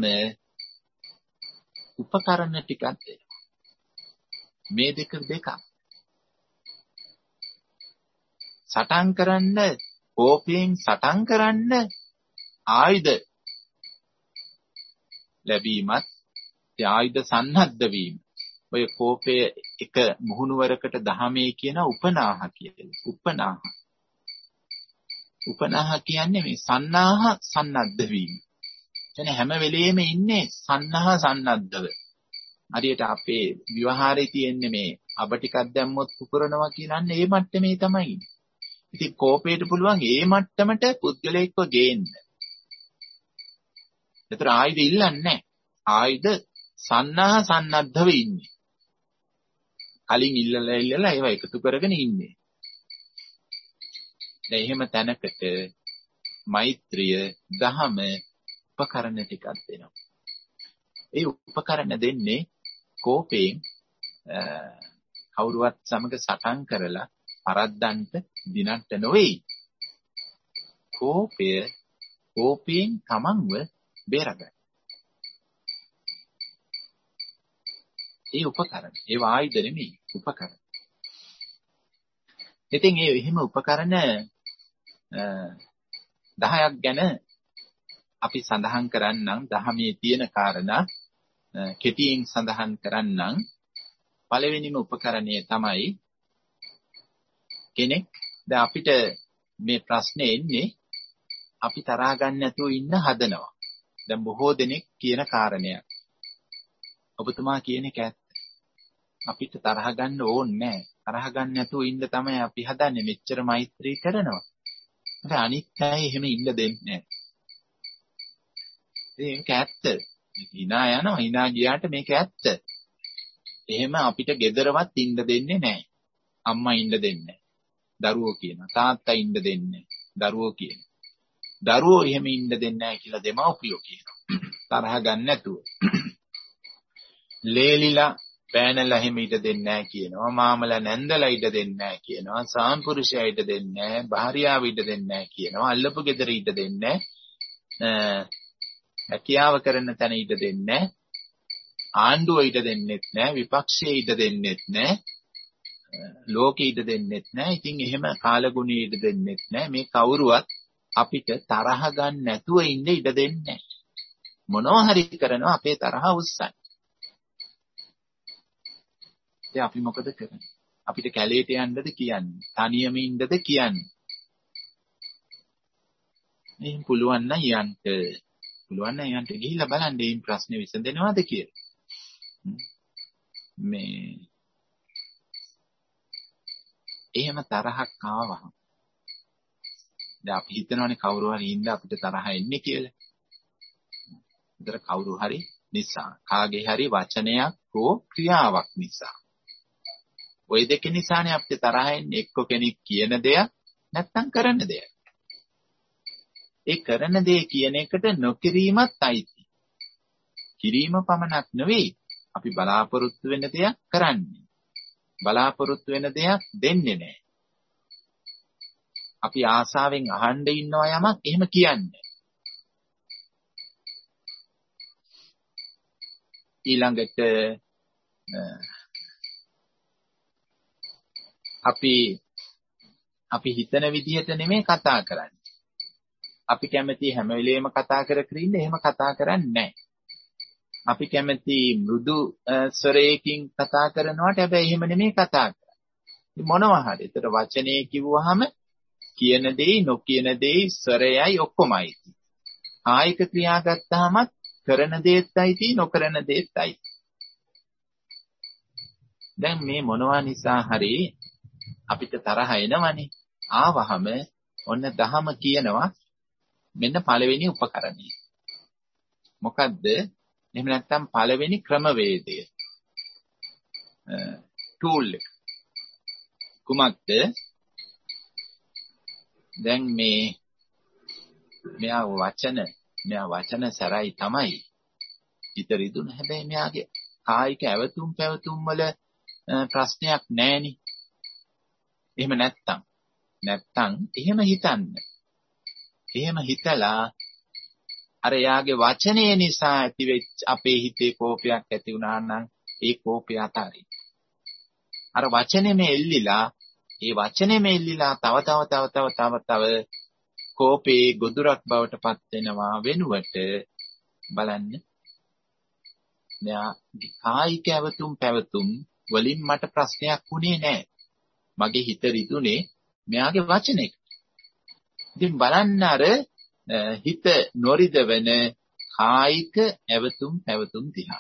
උපකරණ ටිකක් දෙනවා. මේ දෙක. සටන් කරන්න, කෝපයෙන් සටන් කරන්න ආයුධ ලැබීමත්, ඒ ආයුධ සන්නද්ධ වීම. ඔය කෝපය එක මුහුණුවරකට දහමේ කියන උපනාහ කියලා. උපනාහ කියන්නේ මේ සන්නාහ සන්නද්ධ වීම. එතන හැම වෙලෙම ඉන්නේ සන්නාහ සන්නද්ධව. හරියට අපේ විවහාරයේ තියෙන්නේ මේ අබ ටිකක් දැම්මොත් පුපුරනවා කියන්නේ ඒ මට්ටමේ තමයි. ඉතින් කෝපයට පුළුවන් ඒ මට්ටමට පුද්ගලයෙක්ව ගේන්න. ඒතර ආයුධ ඉල්ලන්නේ නැහැ. ආයුධ සන්නාහ සන්නද්ධව ඉන්නේ. කලින් ඉල්ලලා ඒවා එකතු කරගෙන ඉන්නේ. දැන් එහෙම තැනකට මෛත්‍රිය, දහම උපකරණ ටිකක් දෙනවා. ඒ උපකරණ දෙන්නේ කෝපයෙන් කවුරුවත් සමග සටන් කරලා පරද්දන්ට දිනන්න නොවේ. කෝපයෙන් තමන්ව බේරගන්න. ඒ උපකරණ. ඒ ආයුධ නෙමෙයි උපකරණ. ඉතින් ඒ එහෙම උපකරණ 10ක් ගැන අපි සඳහන් කරන්නම්. දහමේ තියෙන කාරණා කෙටියෙන් සඳහන් කරන්නම්. පළවෙනිම උපකරණය තමයි කෙනෙක් දැන් අපිට මේ ප්‍රශ්නේ එන්නේ අපි තරහ ගන්න නැතුව ඉන්න හදනවා. දැන් බොහෝ දෙනෙක් කියන කාරණයක්. ඔබතුමා කියන එක ඇත්ත. අපිට තරහ ගන්න ඕනේ නැහැ. තරහ ගන්න නැතුව ඉන්න තමයි අපි හදන්නේ. මෙච්චර මෛත්‍රී කරනවා. හැබැයි අනිත් අය එහෙම ඉන්න දෙන්නේ නැහැ. ඒක ඇත්ත. hina යනවා. hina ගියාට මේක ඇත්ත. එහෙම අපිට gederවත් ඉන්න දෙන්නේ නැහැ. අම්මා ඉන්න දෙන්නේ නැහැ. දරුවෝ කියනවා. තාත්තා ඉන්න දෙන්නේ නැහැ. දරුවෝ කියනවා. දරුවෝ එහෙම ඉන්න දෙන්නේ නැහැ කියලා දෙමව්පියෝ කියනවා. තරහ ගන්න නැතුව. ලේලිලා පෑනලා එහෙම ඉඳ දෙන්නේ නැහැ කියනවා. මාමලා නැන්දලා ඉඳ දෙන්නේ නැහැ කියනවා. සාම්පුරුෂයා ඉඳ දෙන්නේ නැහැ. භාර්යාව ඉඳ දෙන්නේ නැහැ කියනවා. අල්ලපු ගෙදර ඉඳ දෙන්නේ නැහැ. හැකියාව කරන තැන ඉඳ දෙන්නේ නැහැ. ආණ්ඩුව ඉඳ දෙන්නෙත් නැහැ. විපක්ෂයේ ඉඳ දෙන්නෙත් නැහැ. ලෝකෙ ඉඳ දෙන්නෙත් නැහැ. ඉතින් එහෙම කාලගුණෙ ඉඳ දෙන්නෙත් නැහැ. මේ කවුරුවත් අපිට තරහ ගන්න නැතුව ඉන්න ඉඩ දෙන්නේ නැහැ. මොනවා හරි කරනවා අපේ තරහ උස්සන්න. ඉතින් අපි මොකද කරන්නේ? අපිට කැලේට යන්නද කියන්නේ? තනියම ඉන්නද කියන්නේ? මේ පුළුවන් නම් යන්න. පුළුවන් නම් යන්න ගිහිල්ලා බලන්න මේ ප්‍රශ්නේ විසඳෙනවද කියලා. මේ එහෙම තරහක් ආවහම දැන් අපි හිතනවානේ කවුරු හරි ඉඳ අපිට තරහ එන්නේ කියලා. ඒතර කවුරු හරි නිසා, කාගේ හරි වචනයක් හෝ ක්‍රියාවක් නිසා. ওই දෙක නිසානේ අපිට තරහ එන්නේ. එක්ක කෙනෙක් කියන දෙයක් නැත්නම් කරන දෙයක්. ඒ කරන දේ කියන එකට නොකිරීමත් අයිති. කිරීම පමණක් නෙවෙයි අපි බලාපොරොත්තු වෙන දෙයක් කරන්නේ. බලාපොරොත්තු වෙන දෙයක් දෙන්නේ නැහැ. අපි ආසාවෙන් අහන්න ඉන්නවා යමක් එහෙම කියන්නේ. ඊළඟට අපි හිතන විදිහට නෙමෙයි කතා කරන්නේ. අපි කැමති හැම වෙලේම කතා කර ඉන්න එහෙම කතා කරන්නේ නැහැ. අපි කැමති මෘදු ස්වරයකින් කතා කරනවාට හැබැයි එහෙම නෙමෙයි කතා කරන්නේ. මොනවා හරි. ඒතර වචනේ කිව්වහම කියන දෙයි නොකියන දෙයි ස්වරයයි ඔක්කොමයි. කායික ක්‍රියා ගත්තාමත් කරන දේත්යි තියෙ නොකරන දේත්යි. දැන් මේ මොනවා නිසා හරි අපිට තරහ එනවනේ. ආවහම ඔන්න දහම කියනවා මෙන්න පළවෙනි උපකරණය. මොකද්ද? එහෙම නැත්නම් පළවෙනි ක්‍රමවේදය. ටූල් එක. කුමක්ද? දැන් මෙයා වචන සරයි තමයි. හිත රිදුන හැබැයි මෙයාගේ කායික ඇවතුම් පැවතුම් වල ප්‍රශ්නයක් නැහෙනි. එහෙම නැත්තම් එහෙම හිතන්න. එහෙම හිතලා අර යාගේ වචනේ නිසා ඇතිවෙච්ච අපේ හිතේ කෝපයක් ඇති වුණා නම් ඒ කෝපය අතාරින්න. අර වචනේම එල්ලිලා තව කෝපේ ගොදුරක් බවට පත් වෙනවා වෙනුවට බලන්න. මෙයාගේ කායික ඇවතුම් පැවතුම් වලින් මට ප්‍රශ්නයක් වුණේ නැහැ. මගේ හිත රිදුනේ මෙයාගේ වචනෙක. ඉතින් බලන්න අර හිත නොරිදවන කායික ඇවතුම් පැවතුම් දිහා.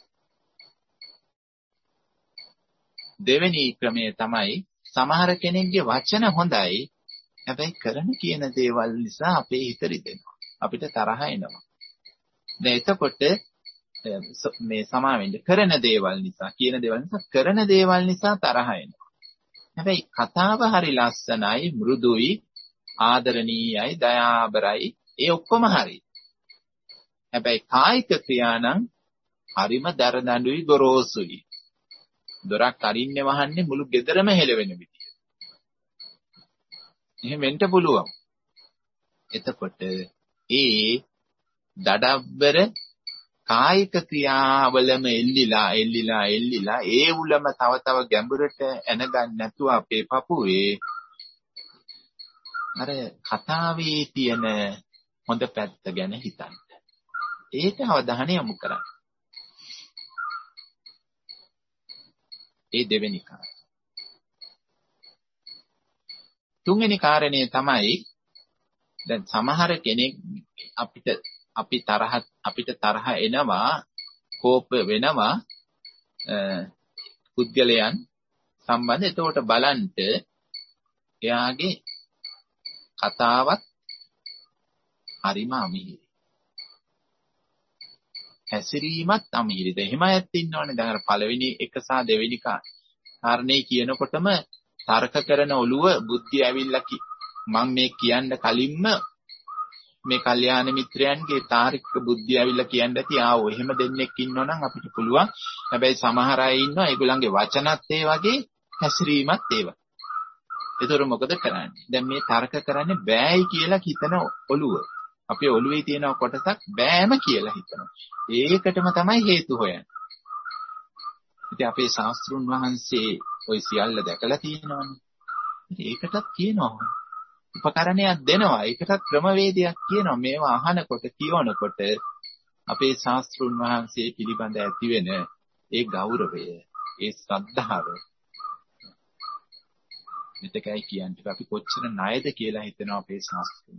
දෙවෙනි ක්‍රමය තමයි සමහර කෙනෙක්ගේ වචන හොඳයි. හැබැයි කරන කියන දේවල් නිසා අපේ හිත රිදෙනවා. අපිට තරහ එනවා. දැන් එතකොට මේ සමාවෙන්න කරන දේවල් නිසා කියන දේවල් නිසා කරන දේවල් නිසා තරහ එනවා. හැබැයි කතාව හරි ලස්සනයි, මෘදුයි, ආදරණීයයි, දයාබරයි, ඒ ඔක්කොම හරි. හැබැයි කායික ක්‍රියා නම් හරිම දරදඬුයි, ගොරෝසුයි. දොරක් අරින්නේ වහන්නේ මුළු ගෙදරම හෙලවෙන විදිය. එහෙම වෙන්න පුළුවන්. එතකොට ඒ දඩබ්බර කායික ක්‍රියාවලම එල්ලිලා ඒ උලම තව ගැඹුරට එනගන්න නැතුව අපේ පපුවේ අර කතාවේ තියෙන හොඳ පැත්ත ගැන හිතන්න. ඒක අවධානය යොමු කරන්න. ඒ දෙවෙනි කාරණය. තුන්වෙනි කාරණය තමයි දැන් සමහර කෙනෙක් අපිට තරහ එනවා, කෝප වෙනවා පුද්ගලයන් සම්බන්ධ. එතකොට බලන්න එයාගේ කතාවත් හරිම අමිහිරි. හැසිරීමත් අමිහිරිද? එහෙම ඇත්ත ඉන්නවනේ. දැන් අර පළවෙනි එක සහ දෙවෙනි කාරණේ කියනකොටම තර්ක කරන ඔළුව බුද්ධිය ඇවිල්ලා මම මේ කියන්න කලින්ම මේ කල්යාණ මිත්‍රයන්ගේ තාර්කික බුද්ධිය ඇවිල්ලා කියන්න ඇති ආවෝ එහෙම දෙන්නෙක් ඉන්නවනම් අපිට පුළුවන්. හැබැයි සමහර අය ඉන්නවා ඒගොල්ලන්ගේ වචනත් ඒ වගේ හැසිරීමත් ඒ වගේ. ඒතර මොකද කරන්නේ? දැන් මේ තර්ක කරන්නේ බෑයි කියලා හිතන ඔළුව. අපේ ඔළුවේ තියෙන කොටසක් බෑම කියලා හිතනවා. ඒකටම තමයි හේතු හොයන්නේ. ඉතින් අපේ ශාස්ත්‍රුන් වහන්සේ ওই සියල්ල දැකලා තියෙනවානේ. ඒකටත් කියනවා. උපකරණයක් දෙනවා. ඒකටත් ක්‍රමවේදයක් කියනවා. මේවා අහනකොට කියවනකොට අපේ ශාස්ත්‍රුන් වහන්සේ පිළිබඳ ඇති වෙන ඒ ගෞරවය, ඒ ශ්‍රද්ධාව මෙතකයි කියන්නේ. අපි කොච්චර ණයද කියලා හිතනවා අපේ ශාස්ත්‍රුන්.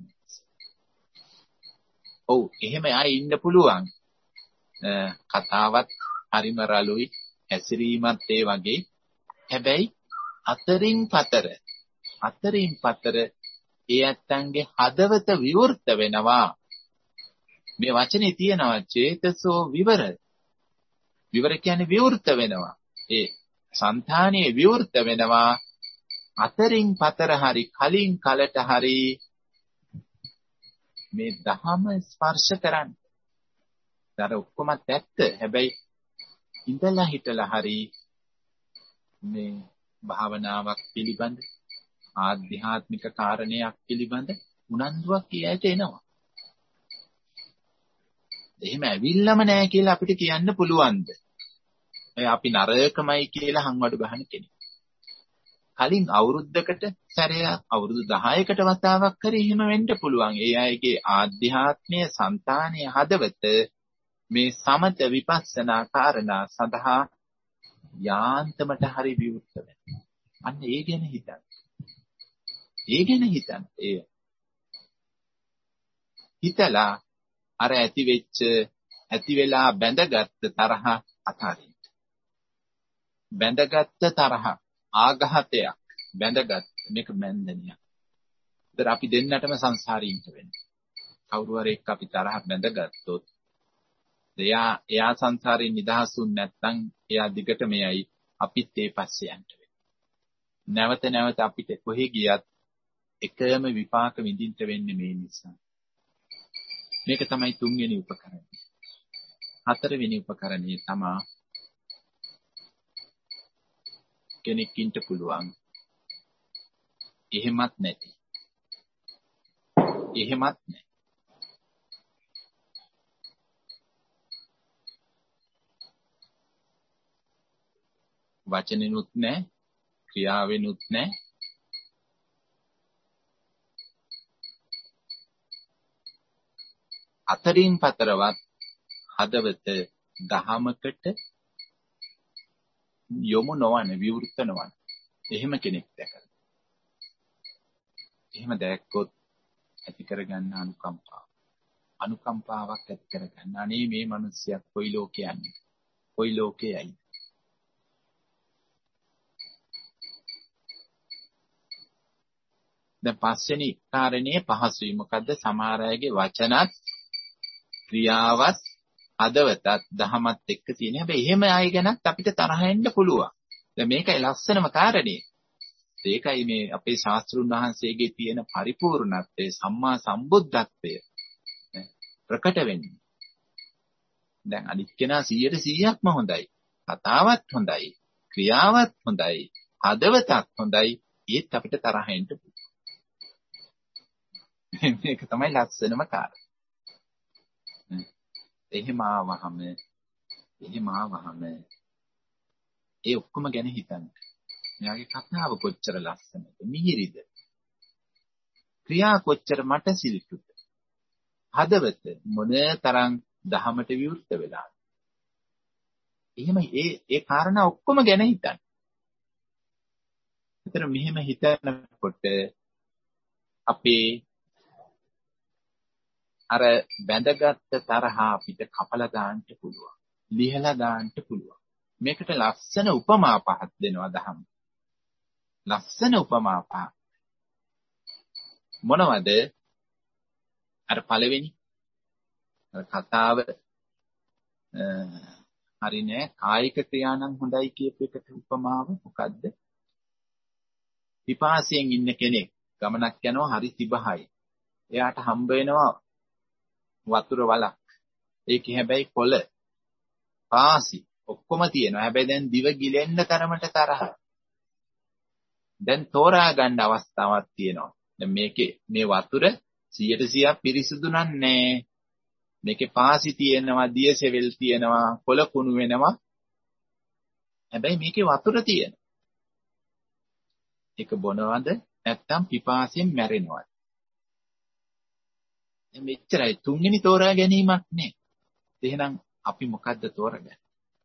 ඔව් එහෙම ආයෙ ඉන්න පුළුවන්. කතාවත් හරිම රළුයි, හැසිරීමත් ඒ වගේ. හැබැයි අතරින් පතර ඒ ඇත්තන්ගේ හදවත විවෘත වෙනවා. මේ වචනේ තියෙනවා චේතසෝ විවර. විවර කියන්නේ විවෘත වෙනවා. ඒ సంతානියේ විවෘත වෙනවා. අතරින් පතර හරි කලින් කලට හරි මේ දහම ස්පර්ශ කරන්න. දර ඔක්කොමත් ඇත්ත. හැබැයි ඉඳලා හිටලා හරි මේ භාවනාවක් පිළිබඳ ආධ්‍යාත්මික කාරණයක් පිළිබඳ උනන්දුවක් කියයට එනවා. එහෙම ඇවිල්ලාම නැහැ කියලා අපිට කියන්න පුළුවන්ද? අපි නරකමයි කියලා හංවඩු ගහන කෙනෙක්. කලින් අවුරුද්දකට සැරයක් අවුරුදු 10කට වතාවක් හරි එහෙම වෙන්න පුළුවන්. ඒ අයගේ ආධ්‍යාත්මීය సంతානීය හදවත මේ සමත විපස්සනා කාරණා සඳහා යාන්තමට හරි විවෘත වෙනවා. අන්න ඒ ගැන හිතන්න. ඒ ගැන හිතන්න. ඒ හිතලා අර ඇති වෙලා බැඳගත් තරහ අතාරින්න. බැඳගත් තරහ ආඝාතයක් බැඳගත් මේක බැඳෙනියක්. ඒතර අපි දෙන්නටම සංසාරේ ඉන්න වෙනවා. කවුරු හරි එක්ක අපි තරහ බැඳගත්තොත් එයා සංසාරේ නිදහසුන් නැත්නම් එයා දිගට මෙයයි අපිත් ඒ පස්සේ යන්න වෙනවා. නැවත නැවත අපිට කොහේ ගියත් එකම විපාක විඳින්න වෙන්නේ මේ නිසා. මේක තමයි තුන්වෙනි උපකරණය. හතරවෙනි උපකරණය තමයි කෙනෙක් ඉන්න පුළුවන්. එහෙමත් නැති. එහෙමත් නැහැ. වචනෙනුත් නැහැ, ක්‍රියාවෙනුත් නැහැ. අතරින් පතරවත් හදවත දහමකට යොමු නොවන විවෘත නොවන එහෙම කෙනෙක් දැකලා. එහෙම දැක්කොත් ඇති කරගන්න අනුකම්පාවක් ඇති කරගන්න. අනේ මේ මිනිස්සයා කොයි ලෝකේ යන්නේ? කොයි ලෝකේයි? දැන් පස්වෙනි කාරණේ පහසුයි. මොකද්ද? සමහර අයගේ වචනත් ක්‍රියාවත් හදවතත් දහමත් එක්ක තියෙන. හැබැයි එහෙම අය ගැනත් අපිට තරහ එන්න පුළුවන්. දැන් මේකයි ලස්සනම කාරණේ. ඒකයි මේ අපේ ශාස්ත්‍රුන් වහන්සේගේ තියෙන පරිපූර්ණත්වයේ සම්මා සම්බුද්ධත්වය ප්‍රකට වෙන්නේ. දැන් අනිත් කෙනා 100%ක්ම හොඳයි. කතාවත් හොඳයි. ක්‍රියාවත් හොඳයි. හදවතත් හොඳයි. ඒත් අපිට තරහ එන්න පුළුවන්. මේක තමයි ලස්සනම කාරණා. එහෙම ආවහම ඒ ඔක්කොම ගැන හිතන්න. මෙයාගේ කතාව කොච්චර ලස්සනද, මිහිරිද? ක්‍රියා කොච්චර මට සිල්තුද? හදවත මොනතරම් දහමට විවෘත වෙලාද? එහෙම ඒ කාරණා ඔක්කොම ගැන හිතන්න. ඒතර මෙහෙම හිතනකොට අපේ අර බැඳගත් තරහ අපිට කපලා දාන්න පුළුවන්. ලිහලා දාන්න පුළුවන්. මේකට ලස්සන උපමා පහක් දෙනවා දහම. ලස්සන උපමා පහ. මොනවද? අර පළවෙනි අර කතාව හරි නෑ. කායික ක්‍රියා නම් හොඳයි කියපු එකට උපමාව මොකද්ද? පිපාසයෙන් ඉන්න කෙනෙක් ගමනක් යනවා හරි තිබහයි. එයාට හම්බ වෙනවා වතුර වලක්. ඒකේ හැබැයි කොළ පාසි ඔක්කොම තියෙනවා. හැබැයි දැන් දිව ගිලෙන්න තරමට තරහ. දැන් තෝරා ගන්න අවස්ථාවක් තියෙනවා. දැන් මේකේ මේ වතුර 100% පිරිසිදු නන්නේ. මේකේ පාසි තියෙනවා, දියසෙවිල් තියෙනවා, කොළ කුණු වෙනවා. හැබැයි මේකේ වතුර තියෙනවා. ඒක බොනවද නැත්නම් පිපාසයෙන් මැරෙනවද? මෙච්චරයි. තුන්වෙනි තෝරා ගැනීමක් නේ. එහෙනම් අපි මොකද්ද තෝරගන්නේ?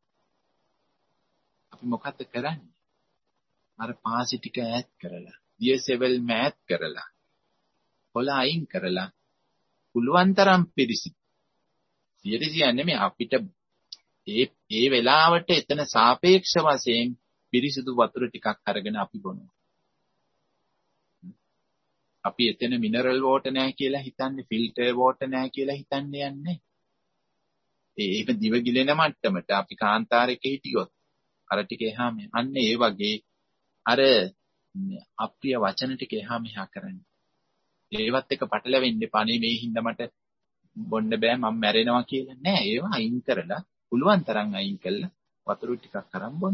අපි මොකද්ද කරන්නේ? අර පාසි ටික ඈත් කරලා, දියසෙවල් මෑත් කරලා, කොළ අයින් කරලා, පුළුවන් තරම් පිරිසිදු. නෙමෙයි අපිට ඒ වෙලාවට එතන සාපේක්ෂ වශයෙන් පිරිසිදු වතුර ටිකක් අරගෙන අපි බොනවා. අපි එතන මිනරල් වෝටර් නැහැ කියලා හිතන්නේ, ෆිල්ටර් වෝටර් නැහැ කියලා හිතන්නේ යන්නේ. ඒක දිව ගිලෙන මට්ටමට අපි කාන්තාරයක හිටියොත් අර ටික එහාම අන්න ඒ වගේ අර අප්‍රිය වචන ටික එහා මෙහා කරන්නේ. ඒවත් එක පටලවෙන්න එපා. මේ හින්දා මට බොන්න බෑ මම මැරෙනවා කියලා නෑ. ඒවා අයින් කරලා පුළුවන් තරම් අයින් කළා වතුර ටිකක් අරන් බොන්න.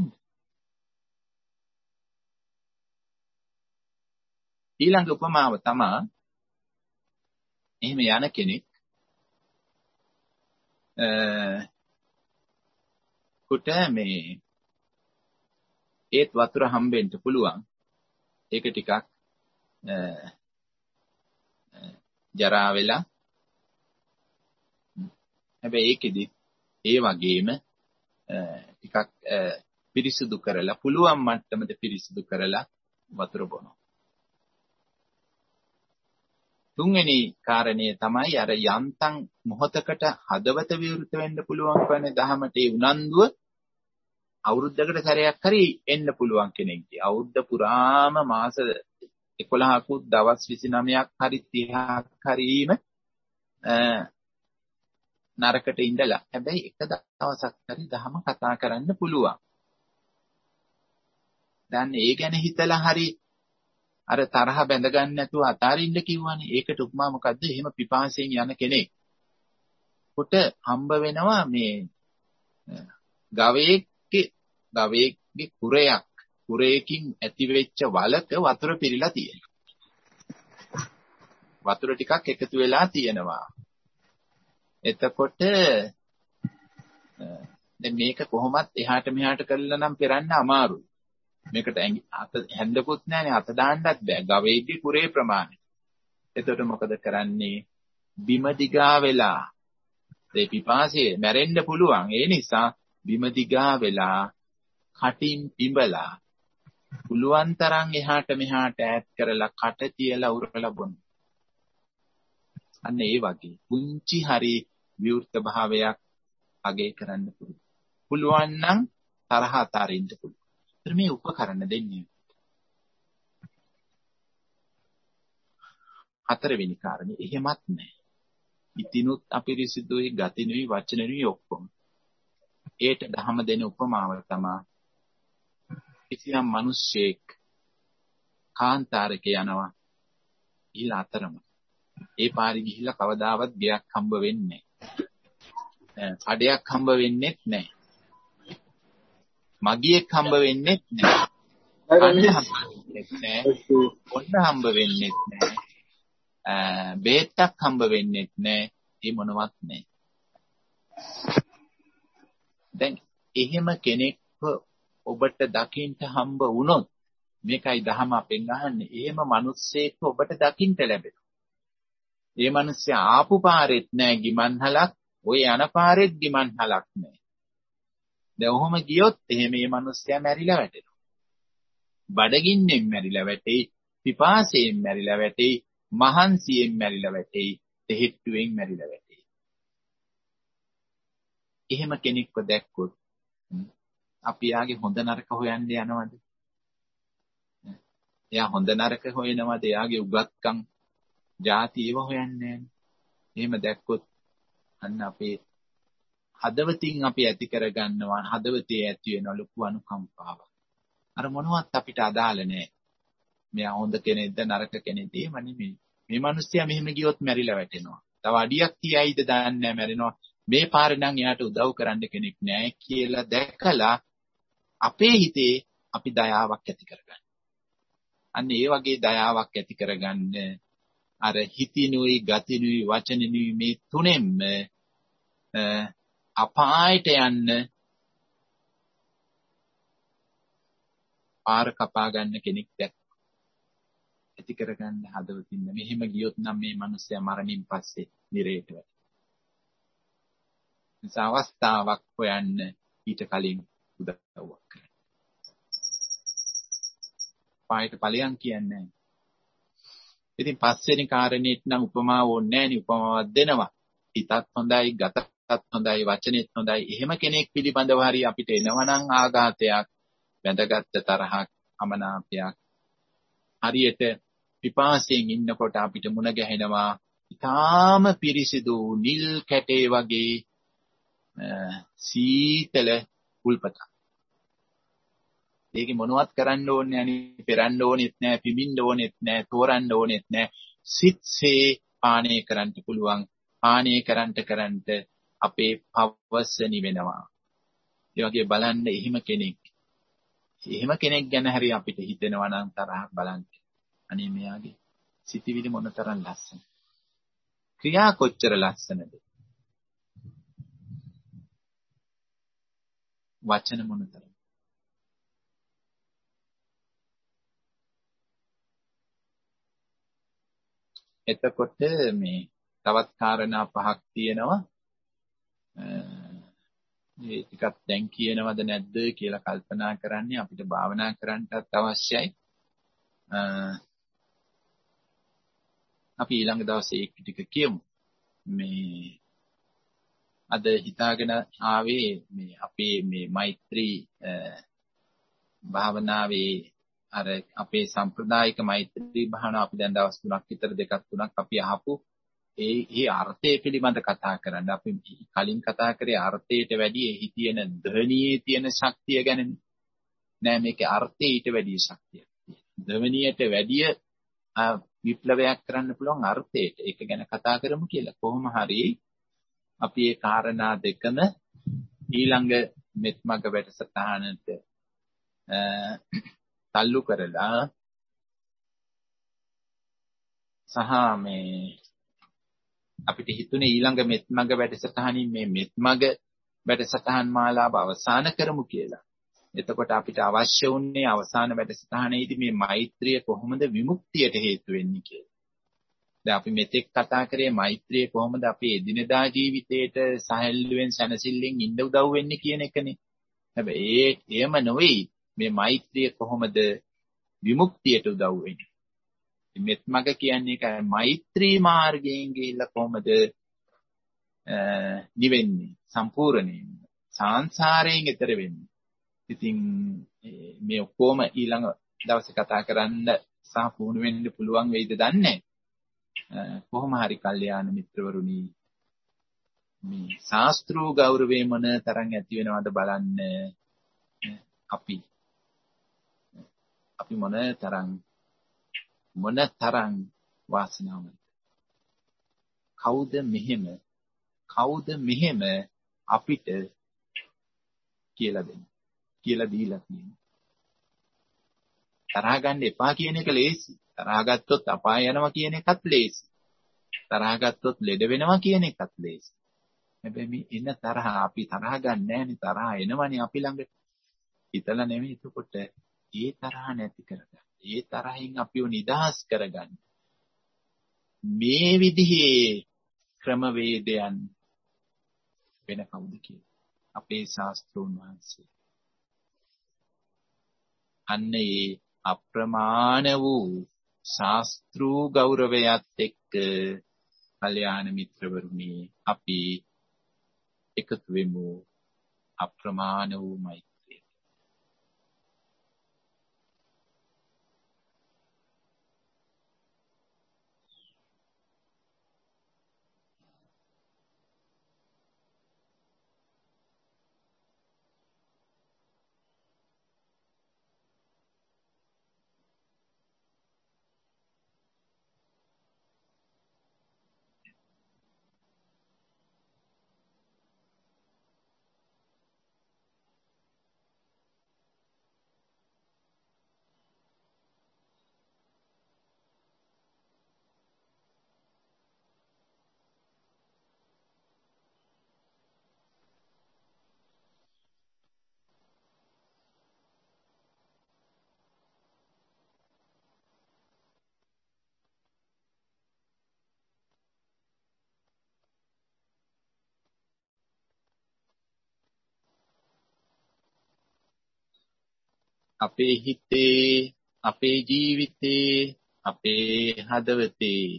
ඊළඟ උපමාව තමයි එහෙම යන කෙනෙක් කුට මේ ඒත් වතුර හම්බෙන්න පුළුවන්. ඒක ටිකක් ජරා වෙලා හැබැයි ඒකෙදි ඒ වගේම ටිකක් පිරිසිදු කරලා පුළුවන් මට්ටමට පිරිසිදු කරලා වතුර බොනවා. තුන්වෙනි කාරණේ තමයි අර යන්තම් මොහතකට හදවත විවෘත වෙන්න පුළුවන් කියන්නේ දහමට ඒ උනන්දුව අවුරුද්දකට සැරයක් හරි එන්න පුළුවන් කෙනෙක්ගේ. අවුරුද්ද පුරාම මාස 11කුත් දවස් 29ක් හරි 30ක් හරිම නරකට ඉඳලා හැබැයි එක දවසක් හරි දහම කතා කරන්න පුළුවන්. දැන් ඒ ගැන හිතලා හරි අර තරහ බැඳ ගන්න නැතුව අතාරින්න කිව්වනේ. ඒකට උපමා මොකද්ද? එහෙම පිපාසයෙන් යන කෙනෙක් කොට හම්බ වෙනවා මේ ගවයෙක්ගේ කුරයකින් ඇති වෙච්ච වලක වතුර පිරීලා තියෙනවා. වතුර ටිකක් එකතු වෙලා තියෙනවා. එතකොට දැන් මේක කොහොමත් එහාට මෙහාට කරලා නම් පෙරන්න අමාරුයි. මේකට අත හැන්දකුත් නැහැනේ, අත දාන්නත් බෑ. ගවයෙක්ගේ කුරේ ප්‍රමාණය. එතකොට මොකද කරන්නේ? බිම දිගා වෙලා ඒ පිපාසයේ මැරෙන්න පුළුවන්. ඒ නිසා බිම දිගා වෙලා කටින් පිඹලා පුළුවන් තරම් එහාට මෙහාට ඈත් කරලා කට තියලා උරලා බොන. අන්න ඒ වගේ පුංචි හරි විවෘත භාවයක් අගේ කරන්න පුළුවන්. පුළුවන් නම් තරහ අතාරින්න පුළුවන්. ඒතර මේ උපකරණ දෙන්නේ. හතරවෙනි කාරණේ එහෙමත් නැහැ. ඉතිනුත් අපිරිසිදුයි, ගතිනුයි, වචනිනුයි ඔක්කොම. ඒට ධම දෙන උපමාව තමයි කිසියම් මිනිස්සෙක් කාන්තාරයක යනවා. ඊළ අතරම ඒ පාරේ ගිහිල්ලා කවදාවත් ගෙයක් හම්බ වෙන්නේ නැහැ. අඩයක් හම්බ වෙන්නේත් නැහැ. මගියෙක් හම්බ වෙන්නේත් නැහැ. ඔන්න හම්බ වෙන්නේත් නැහැ. බේත්තක් හම්බ වෙන්නේත් නැහැ. ඒ මොනවත් නැහැ. දැන් එහෙම කෙනෙක් ඔබට දකින්න හම්බ වුණොත් මේකයි දහම අපෙන් අහන්නේ. එහෙම මිනිස්සෙක් ඔබට දකින්න ලැබෙනවා. ඒ මිනිස්සයා ආපු පාරෙත් නෑ ගිමන්හලක්, ඔය යන පාරෙත් ගිමන්හලක් නෑ. දැන් ඔහොම ගියොත් එහෙම මේ මිනිස්සයා මැරිලා වැටෙනවා. බඩගින්නෙන් මැරිලා වැටෙයි, පිපාසයෙන් මැරිලා වැටෙයි, මහන්සියෙන් මැරිලා වැටෙයි, දෙහෙට්ටුවෙන් මැරිලා වැටෙයි. එහෙම කෙනෙක්ව දැක්කොත් අපි යාගේ හොඳ නරක හොයන්න යනවද? එයා හොඳ නරක හොයනවද? එයාගේ උගත්කම් ಜಾති ඒව හොයන්නේ නැහැ. එහෙම දැක්කොත් අන්න අපේ හදවතින් අපි ඇති කරගන්නවා, හදවතේ ඇති වෙන ලොකු අනුකම්පාවක්. අර මොනවත් අපිට අදාළ නැහැ. මෙයා හොඳ කෙනෙක්ද නරක කෙනෙක්ද එහෙම නෙමෙයි. මේ මිනිස්සයා මෙහෙම ගියොත් මැරිලා වැටෙනවා. තව අඩියක් තියයිද දන්නේ නැහැ මැරෙනවා. මේ පාරේ නම් එයාට උදව් කරන්න කෙනෙක් නැහැ කියලා දැකලා අපේ හිතේ අපි දයාවක් ඇති කරගන්න. අන්න ඒ වගේ දයාවක් ඇති කරගන්න අර හිතිනුයි, ගතිනුයි, වචනිනුයි මේ තුනෙන්ම අපායට යන්න පාර කපා ගන්න කෙනෙක් ඇති කරගන්න හදවතින්. මෙහෙම ගියොත් නම් මේ මිනිස්සයා මරණින් පස්සේ නිරේට වැටෙනවා. නිසා අවස්ථාවක් හොයන්න ඊට කලින් උදව්වක් කරන්න. පායට ඵලයන් කියන්නේ. ඉතින් පස්වෙනි කාරණේට නම් උපමාව ඕනේ නැණි. උපමාවක් දෙනවා. හිතත් හොඳයි, ගතත් හොඳයි, වචනෙත් හොඳයි. එහෙම කෙනෙක් පිළිබඳව හරි අපිට එනවනම් ආඝාතයක්, වැඳගත් තරහක්, අමනාපයක්. හරියට පිපාසයෙන් ඉන්නකොට අපිට මුණ ගැහෙනවා ඊටාම පිරිසිදු නිල් කැටේ වගේ සීතල උල්පතක්. ඒක මොනවත් කරන්න ඕනේ නැහැ, පෙරන්න ඕනෙත් නැහැ, පිඹින්න ඕනෙත් නැහැ, තෝරන්න ඕනෙත් නැහැ. සිත්සේ පානය කරන්න පුළුවන්. පානය කරන්ට අපේ පවස නිවෙනවා. ඒ වගේ බලන්න එහෙම කෙනෙක් ගැන හරි අපිට හිතෙනවා නම් තරහක් බලන්න. අනේ මෙයාගේ සිතිවිලි මොනතරම් ලස්සනද. ක්‍රියා කොච්චර ලස්සනද. වචන මොනතරම්. එතකොට මේ තවත් කාරණා පහක් තියෙනවා. මේ ටිකක් දැන් කියනවද නැද්ද කියලා කල්පනා කරන්නේ අපිට භාවනා කරන්නටත් අවශ්‍යයි. අපි ඊළඟ දවසේ ඒක ටික කියමු. මේ අද හිතාගෙන ආවේ මේ අපේ මේ මෛත්‍රී භාවනාවේ අර අපේ සම්ප්‍රදායික මෛත්‍රී භාවනාව අපි දැන් දවස් 3ක් විතර 2-3ක් අපි අහපු ඒ අර්ථය පිළිබඳ කතා කරන්න. අපි කලින් කතා කරේ අර්ථයට වැඩිය එහි තියෙන ධ්වනියේ තියෙන ශක්තිය ගැන. නෑ මේකේ අර්ථය ඊට වැඩිය ශක්තියක් තියෙනවා. ධ්වනියට වැඩිය විප්ලවයක් කරන්න පුළුවන් අර්ථයට. ඒක ගැන කතා කරමු කියලා. කොහොම හරි අපි ඒ කාරණා දෙකම ඊළඟ මෙත්මග වැඩසටහනට තල්ලු කරලා සහ මේ අපිට හිතුනේ ඊළඟ මෙත්මග වැඩසටහනින් මේ මෙත්මග වැඩසටහන් මාලාව අවසන් කරමු කියලා. එතකොට අපිට අවශ්‍ය වුණේ අවසාන වැඩසටහනේදී මේ මෛත්‍රිය කොහොමද විමුක්තියට හේතු වෙන්නේ කියලා. දැන් අපි මෙතෙක් කතා කරේ මෛත්‍රිය කොහොමද අපේ එදිනෙදා ජීවිතේට සැහැල්ලුවෙන් සැනසෙල්ලෙන් ඉන්න උදව් වෙන්නේ කියන එකනේ. හැබැයි එහෙම නෙවෙයි මේ මෛත්‍රිය කොහොමද විමුක්තියට උදව් වෙන්නේ. මෙත්මග කියන්නේ ඒකයි මෛත්‍රී මාර්ගයෙන් ගිහිල්ලා කොහොමද නිවෙන්නේ සම්පූර්ණයෙන් සංසාරයෙන් එතර වෙන්නේ. ඉතින් මේ ඔක්කොම ඊළඟ දවසේ කතා කරන්න සහ පුහුණු වෙන්න පුළුවන් වෙයිද දන්නේ කොහොම හරි කල්යාණ මිත්‍රවරුනි මේ ශාස්ත්‍රූ ගෞරවය මොන තරම් ඇති වෙනවද බලන්න. අපි මොන තරම් වාසනාවන්ත. කවුද මෙහෙම අපිට කියලා දීලා තියෙන්නේ. තරහ ගන්න එපා කියන එක ලේසි. තරහ ගත්තොත් අපාය යනවා කියන එකත් ලේසි. තරහ ගත්තොත් ලෙඩ වෙනවා කියන එකත් ලේසි. හැබැයි මේ එන තරහ අපි තරහ ගන්න නැහැනේ. තරහ එනවනේ අපි ළඟට. හිතලා නෙමෙයි. එතකොට ඒ තරහ නැති කරගන්න. ඒ තරහින් අපිව නිදහස් කරගන්න. මේ විදිහේ ක්‍රමවේදයන් වෙන කවුද කියලා. අපේ ශාස්ත්‍රෝන් වහන්සේ. අන්න ඒ අප්‍රමාණ වූ ශාස්ත්‍රූ ගෞරවයත් එක්ක කල්යාණ මිත්‍රවරුනි අපි එකතු වෙමු අප්‍රමාණ වූ මෛත්‍රිය. අපේ හිතේ, අපේ ජීවිතේ, අපේ හදවතේ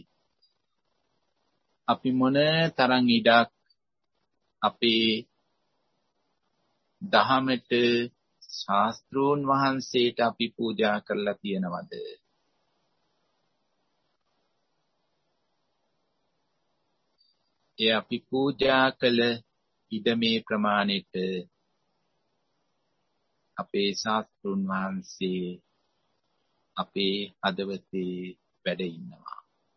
අපි මොන තරම් ඉඩක් අපේ දහමට ශාස්ත්‍රෝන් වහන්සේට අපි පූජා කරලා තියෙනවද? ඒ අපි පූජා කළ ඉඩමේ ප්‍රමාණයට අපේ ශාස්ත්‍රුන් වහන්සේ අපේ හදවතේ වැඩ ඉන්නවා.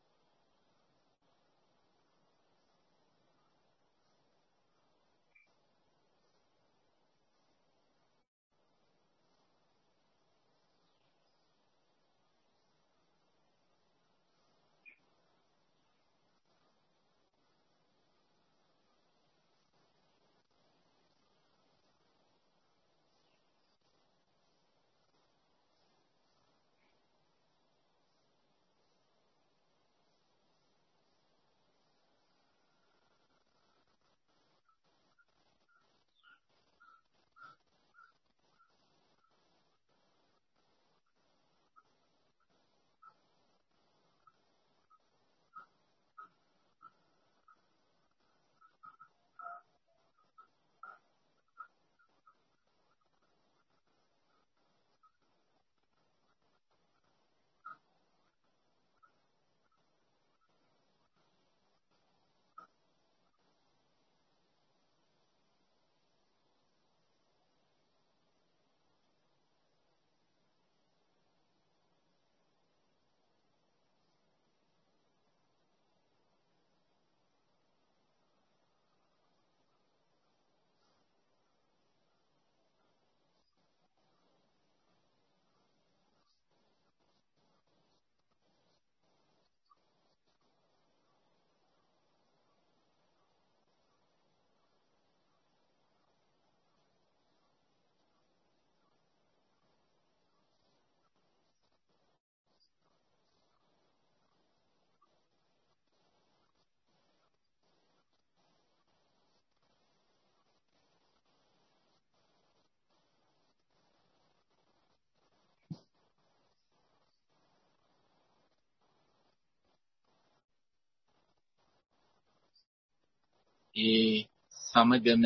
ඒ සමගම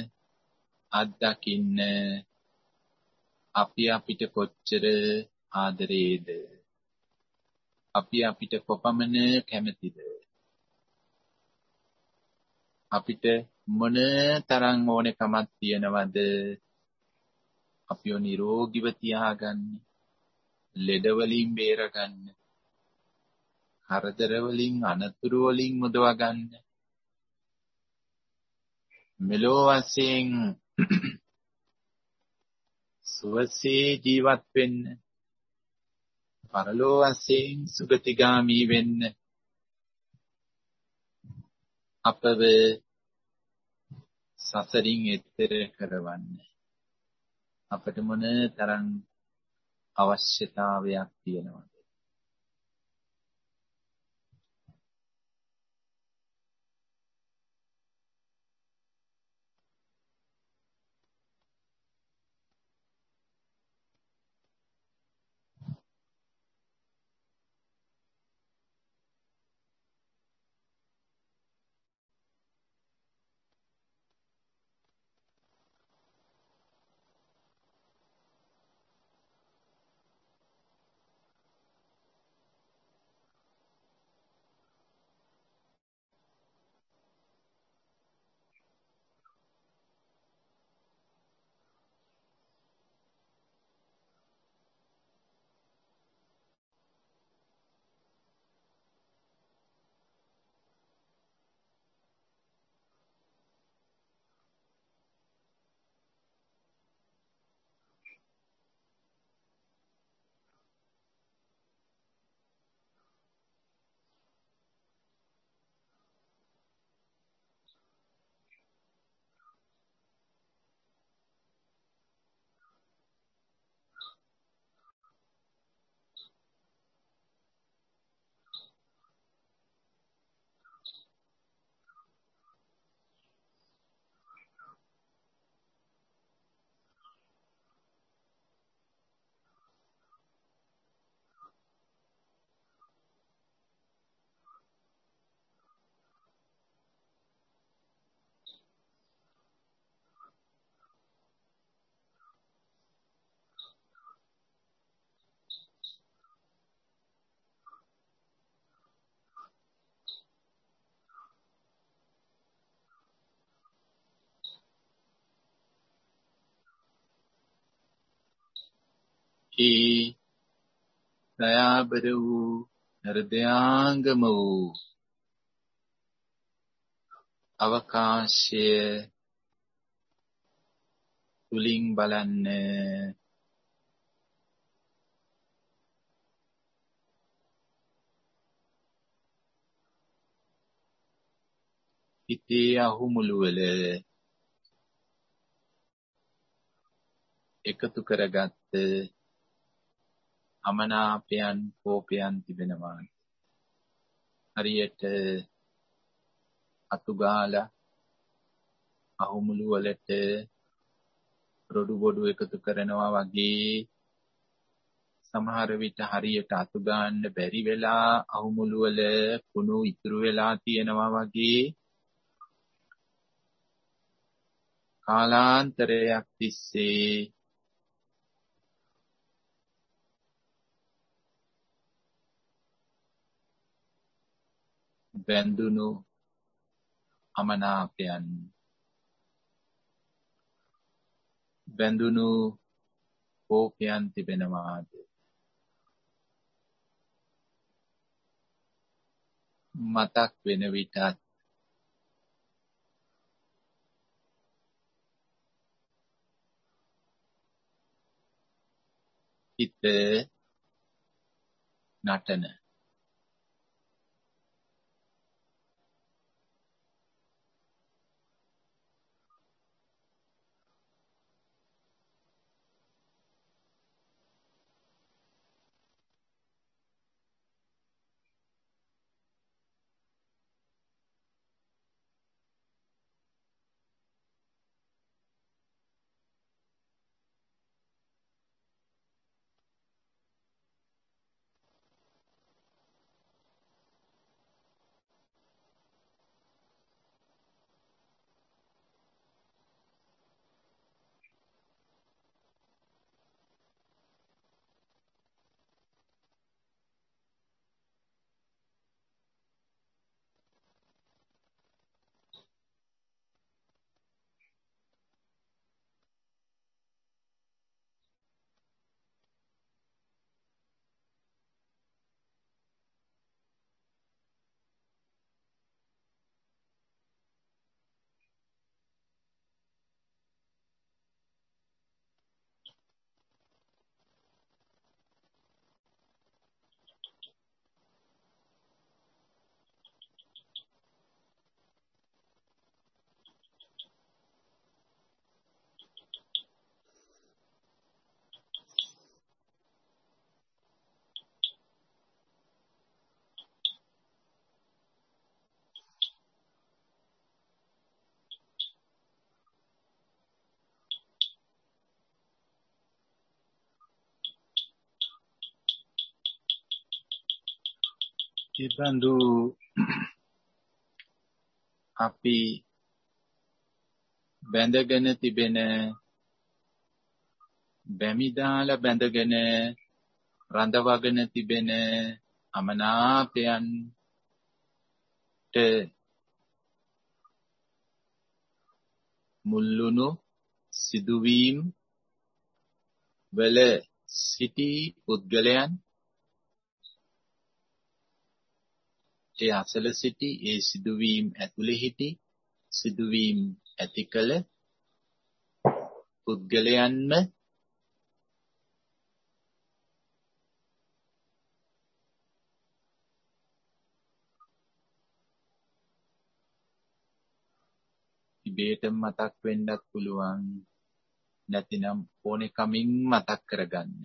අත්දකින්න අපි අපිට කොච්චර ආදරේද, අපි අපිට කොපමණ කැමතිද, අපිට මොන තරම් ඕනෙකමක් තියනවද අපිව නිරෝගීව තියාගන්න, ලෙඩ වලින් බේරගන්න, කරදර වලින් අනතුරු වලින් මුදවා ගන්න, මෙලෝ වශයෙන් සුවසේ ජීවත් වෙන්න, පරලෝ වශයෙන් සුගතිගාමී වෙන්න, අපව සසරින් එතෙර කරවන්න අපට මොන තරම් අවශ්‍යතාවයක් තියෙනවද? ඒ දයාබර වූ හෘදයාංගම වූ අවකාශය තුලින් බලන්න හිතේ අහුමුළු වල එකතු කරගත්ත අමනාපයන් කෝපයන් තිබෙනවා. හරියට අතුගාලා අහුමුළු වලට රොඩු බොඩු එකතු කරනවා වගේ සමහර විට හරියට අතු ගන්න බැරි වෙලා අහුමුළු වල කුණු ඉතුරු වෙලා තියෙනවා වගේ කාලාන්තරයක් තිස්සේ බැඳුණු අමනාපයන් බැඳුණු කෝපයන් තිබෙනවාද මතක් වෙන විටත් හිත නටන ඉබඳු අපි බැඳගෙන තිබෙන බැමිදාලා බැඳගෙන රඳවගෙන තිබෙන අමනාපයන්ට මුල්ලුණු සිදුවීම් වල සිටි පුද්ගලයන් ඒ අසල සිටි ඒ සිදුවීම් ඇතුළේ සිටි සිදුවීම් ඇති කළ පුද්ගලයන්ම ඉබේටම මතක් වෙන්නත් පුළුවන් නැතිනම් ඕනේ කමින් මතක් කරගන්න.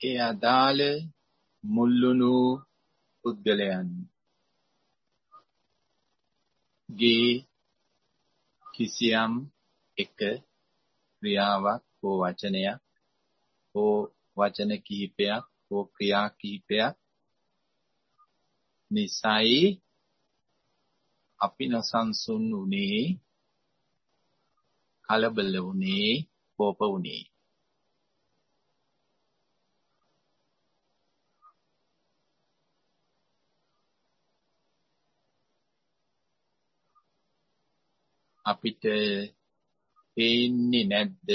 ඒ අදාළ මුල්ලුණු පුද්ගලයන් ගේ කිසියම් එක ක්‍රියාවක් හෝ වචනයක් හෝ වචන කිහිපයක් හෝ ක්‍රියා කිහිපයක් නිසයි අපි නොසන්සුන් වුණේ, කලබල වුණේ, කෝප වුණේ. අපිට පේන්නේ නැද්ද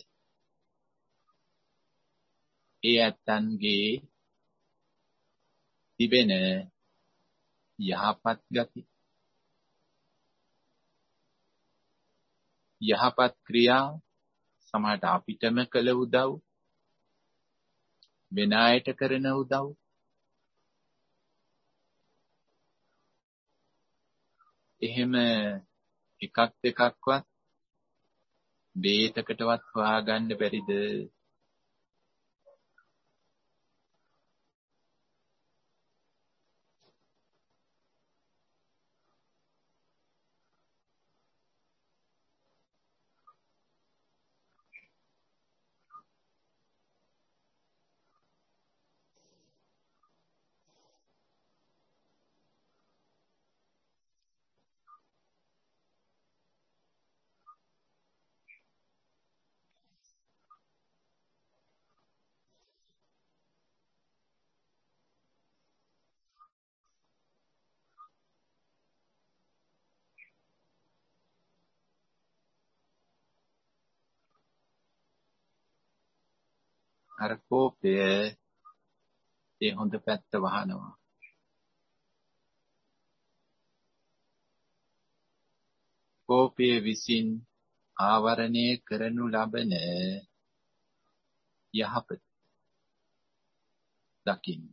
ඒ ඇත්තන්ගේ තිබෙන යහපත් ගති, යහපත් ක්‍රියා, සමහරට අපිටම කළ උදව්, වෙන අයට කරන උදව්, එහෙම එකක් දෙකක්වත් බේතකටවත් හොයාගන්න බැරිද? අර කෝපය ඒ හොඳ පැත්ත වහනවා. කෝපය විසින් ආවරණය කරනු ලබන යහපත දකින්න.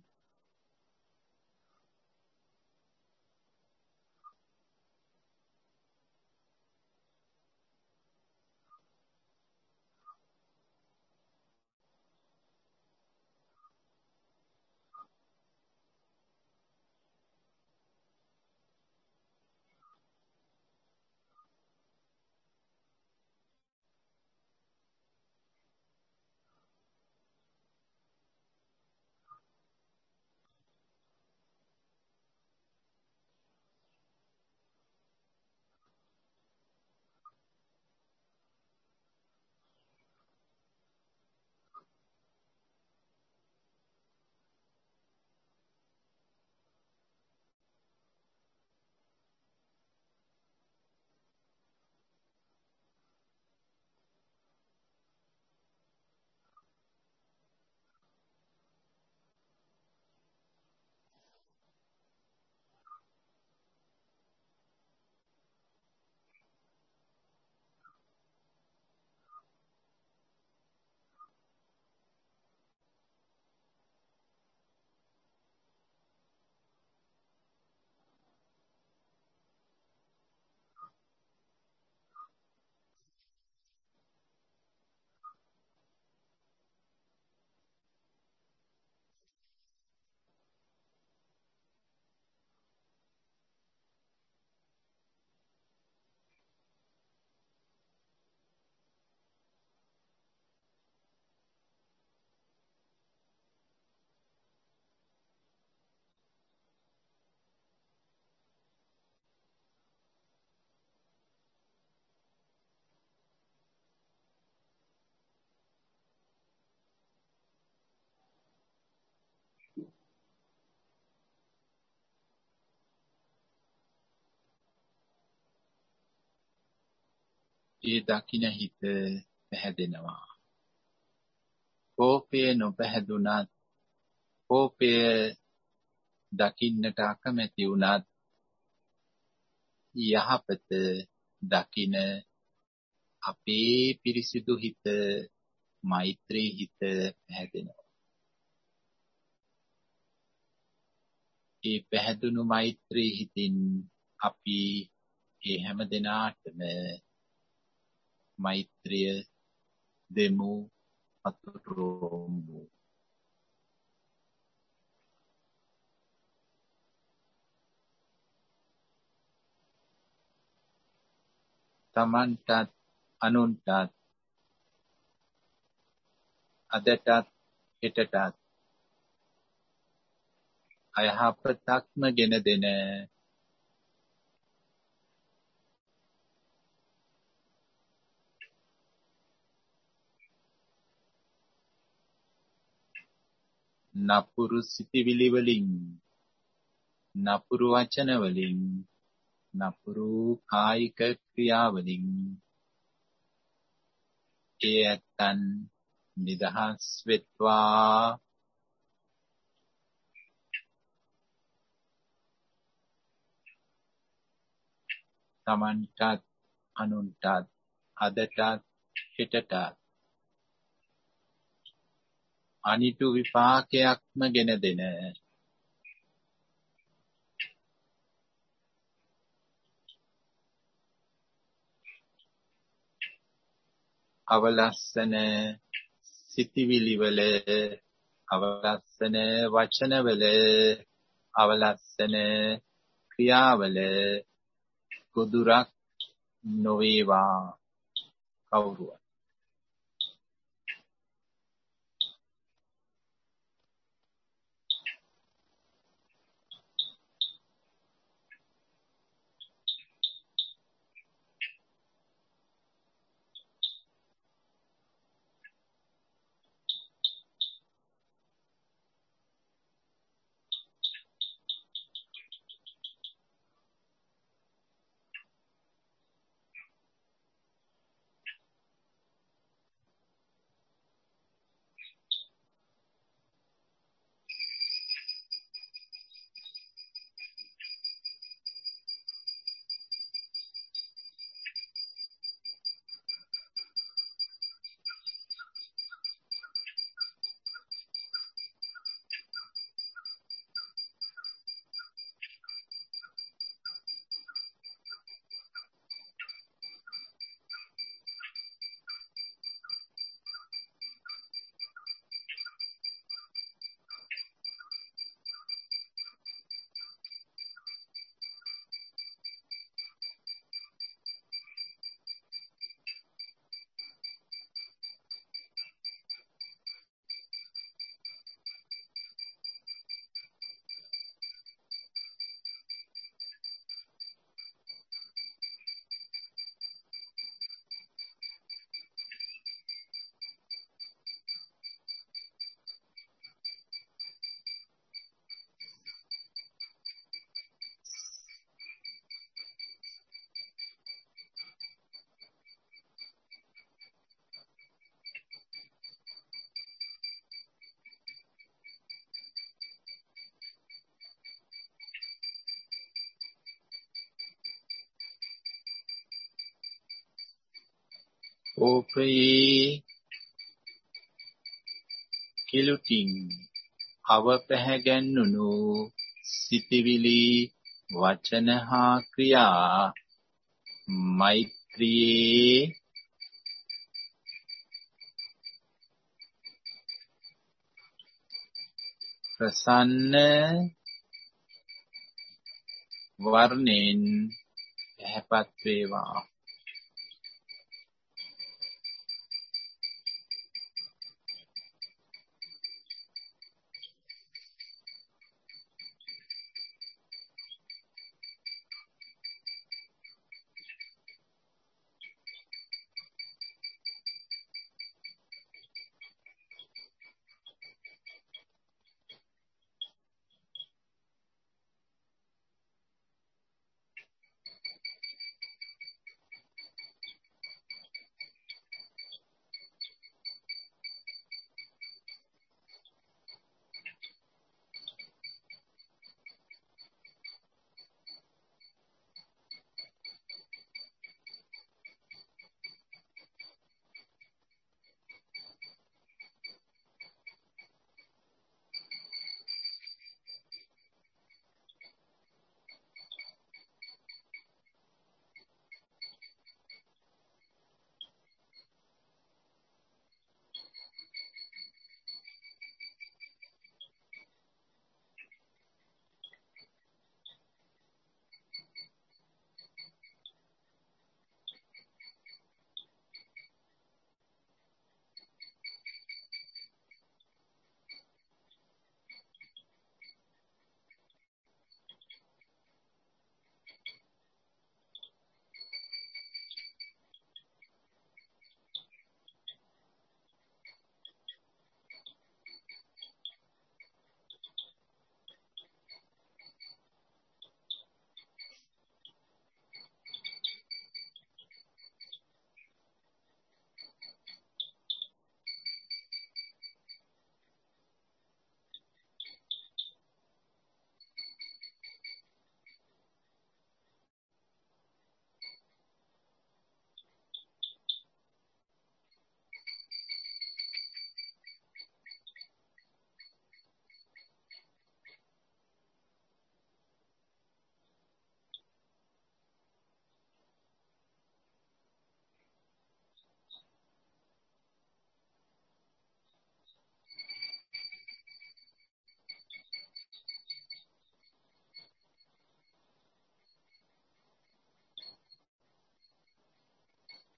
ඒ දකින්න හිත පැහැදෙනවා. කෝපය නොපැහැදුනත්, කෝපය දකින්නට අකමැති වුණත්, යහපත දකින අපේ පිරිසිදු හිත, මෛත්‍රී හිත පැහැදෙනවා. ඒ පැහැදුණු මෛත්‍රී හිතින් අපි ඒ හැම දිනාටම මෛත්‍රිය දෙමු, අතුරුමු. තමන්ටත් අනුන්ටත් අදටත් හෙටටත් අයහපතක්ම ගෙන දෙන නපුරු සිතිවිලි වලින් නපුරු වචන වලින් නපුරු කායික ක්‍රියාවලින් ඒ ඇත්තන් නිදහස් වෙත්වා. තමන්ටත් අනුන්ටත් අදටත් හෙටටත් අනිතු විපාකයක්ම ගෙන දෙන අවලස්සන සිතිවිලි වල අවලස්සන වචන වල අවලස්සන ක්‍රියාවල ගොදුරක් නොවේවා කවුරුවත්. ඕපයේ කිලුටින් අව පැහැගැන්වුණු සිතිවිලි වචන හා ක්‍රියා මෛත්‍රියේ ප්‍රසන්න වර්ණයෙන් පැහැපත් වේවා.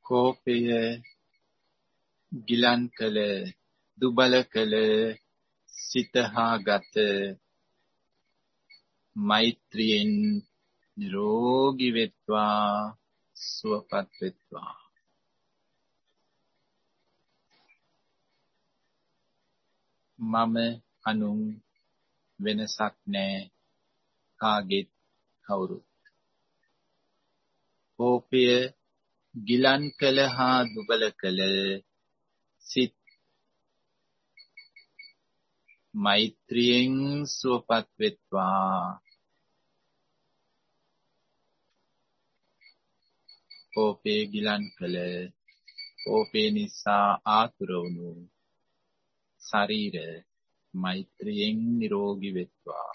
කෝපය ගිලන් කළ දුබල කළ සිත හා ගත මෛත්‍රියෙන් නිරෝගී වෙත්වා සුවපත් වෙත්වා. මම අනුන් වෙනසක් නෑ කාගෙත් කවුරුත්. කෝපය ගිලන් කළ හා දුබල කළ සිත මෛත්‍රියෙන් සුවපත් වෙත්වා. කෝපය ගිලන් කළ කෝපේ නිසා ආතුර වුණු ශරීර මෛත්‍රියෙන් නිරෝගී වෙත්වා.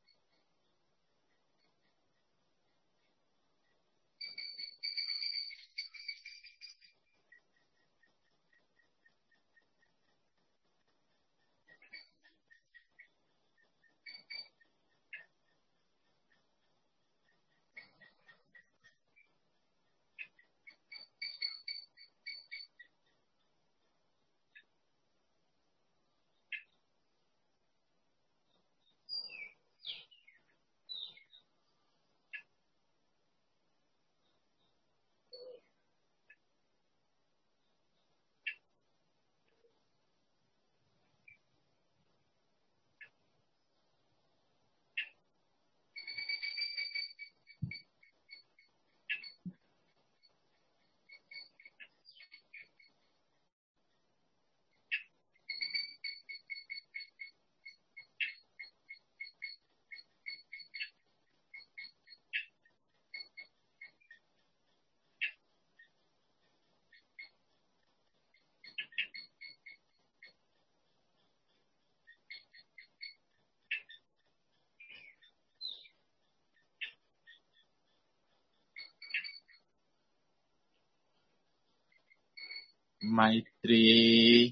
මෛත්‍රියේ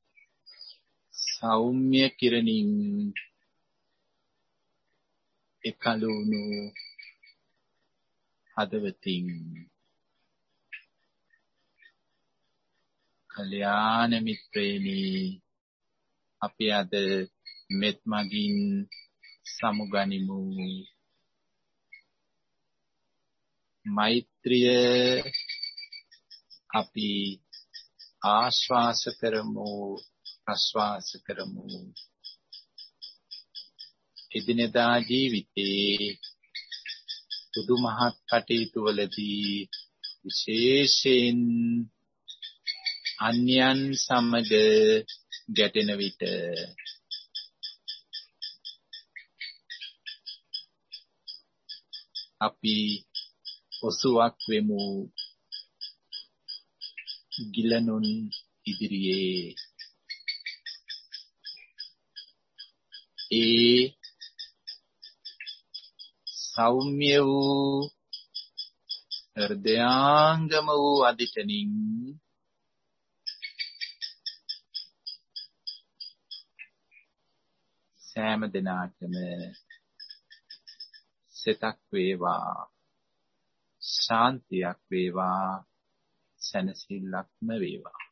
සෞම්‍ය කිරණින් එකලුණු හදවතින් කල්‍යාණ මිත්‍රේනි අපි අද මෙත් මගින් සමුගනිමු. මෛත්‍රිය අපි ආශ්වාස කරමු ප්‍රශ්වාස කරමු. එදිනෙදා ජීවිතේ පුදුමහත් කටයුතු වලදී විශේෂයෙන් අන්‍යයන් සමග ගැටෙන විට අපි ඔසුවක් වෙමු ගිලනුන් ඉදිරියේ. ඒ සෞම්‍ය වූ හෘදයාංගම වූ අධිතනින් සෑම දිනකටම සිතක් වේවා, ශාන්තියක් වේවා, සැනසෙල්ලක්ම වේවා.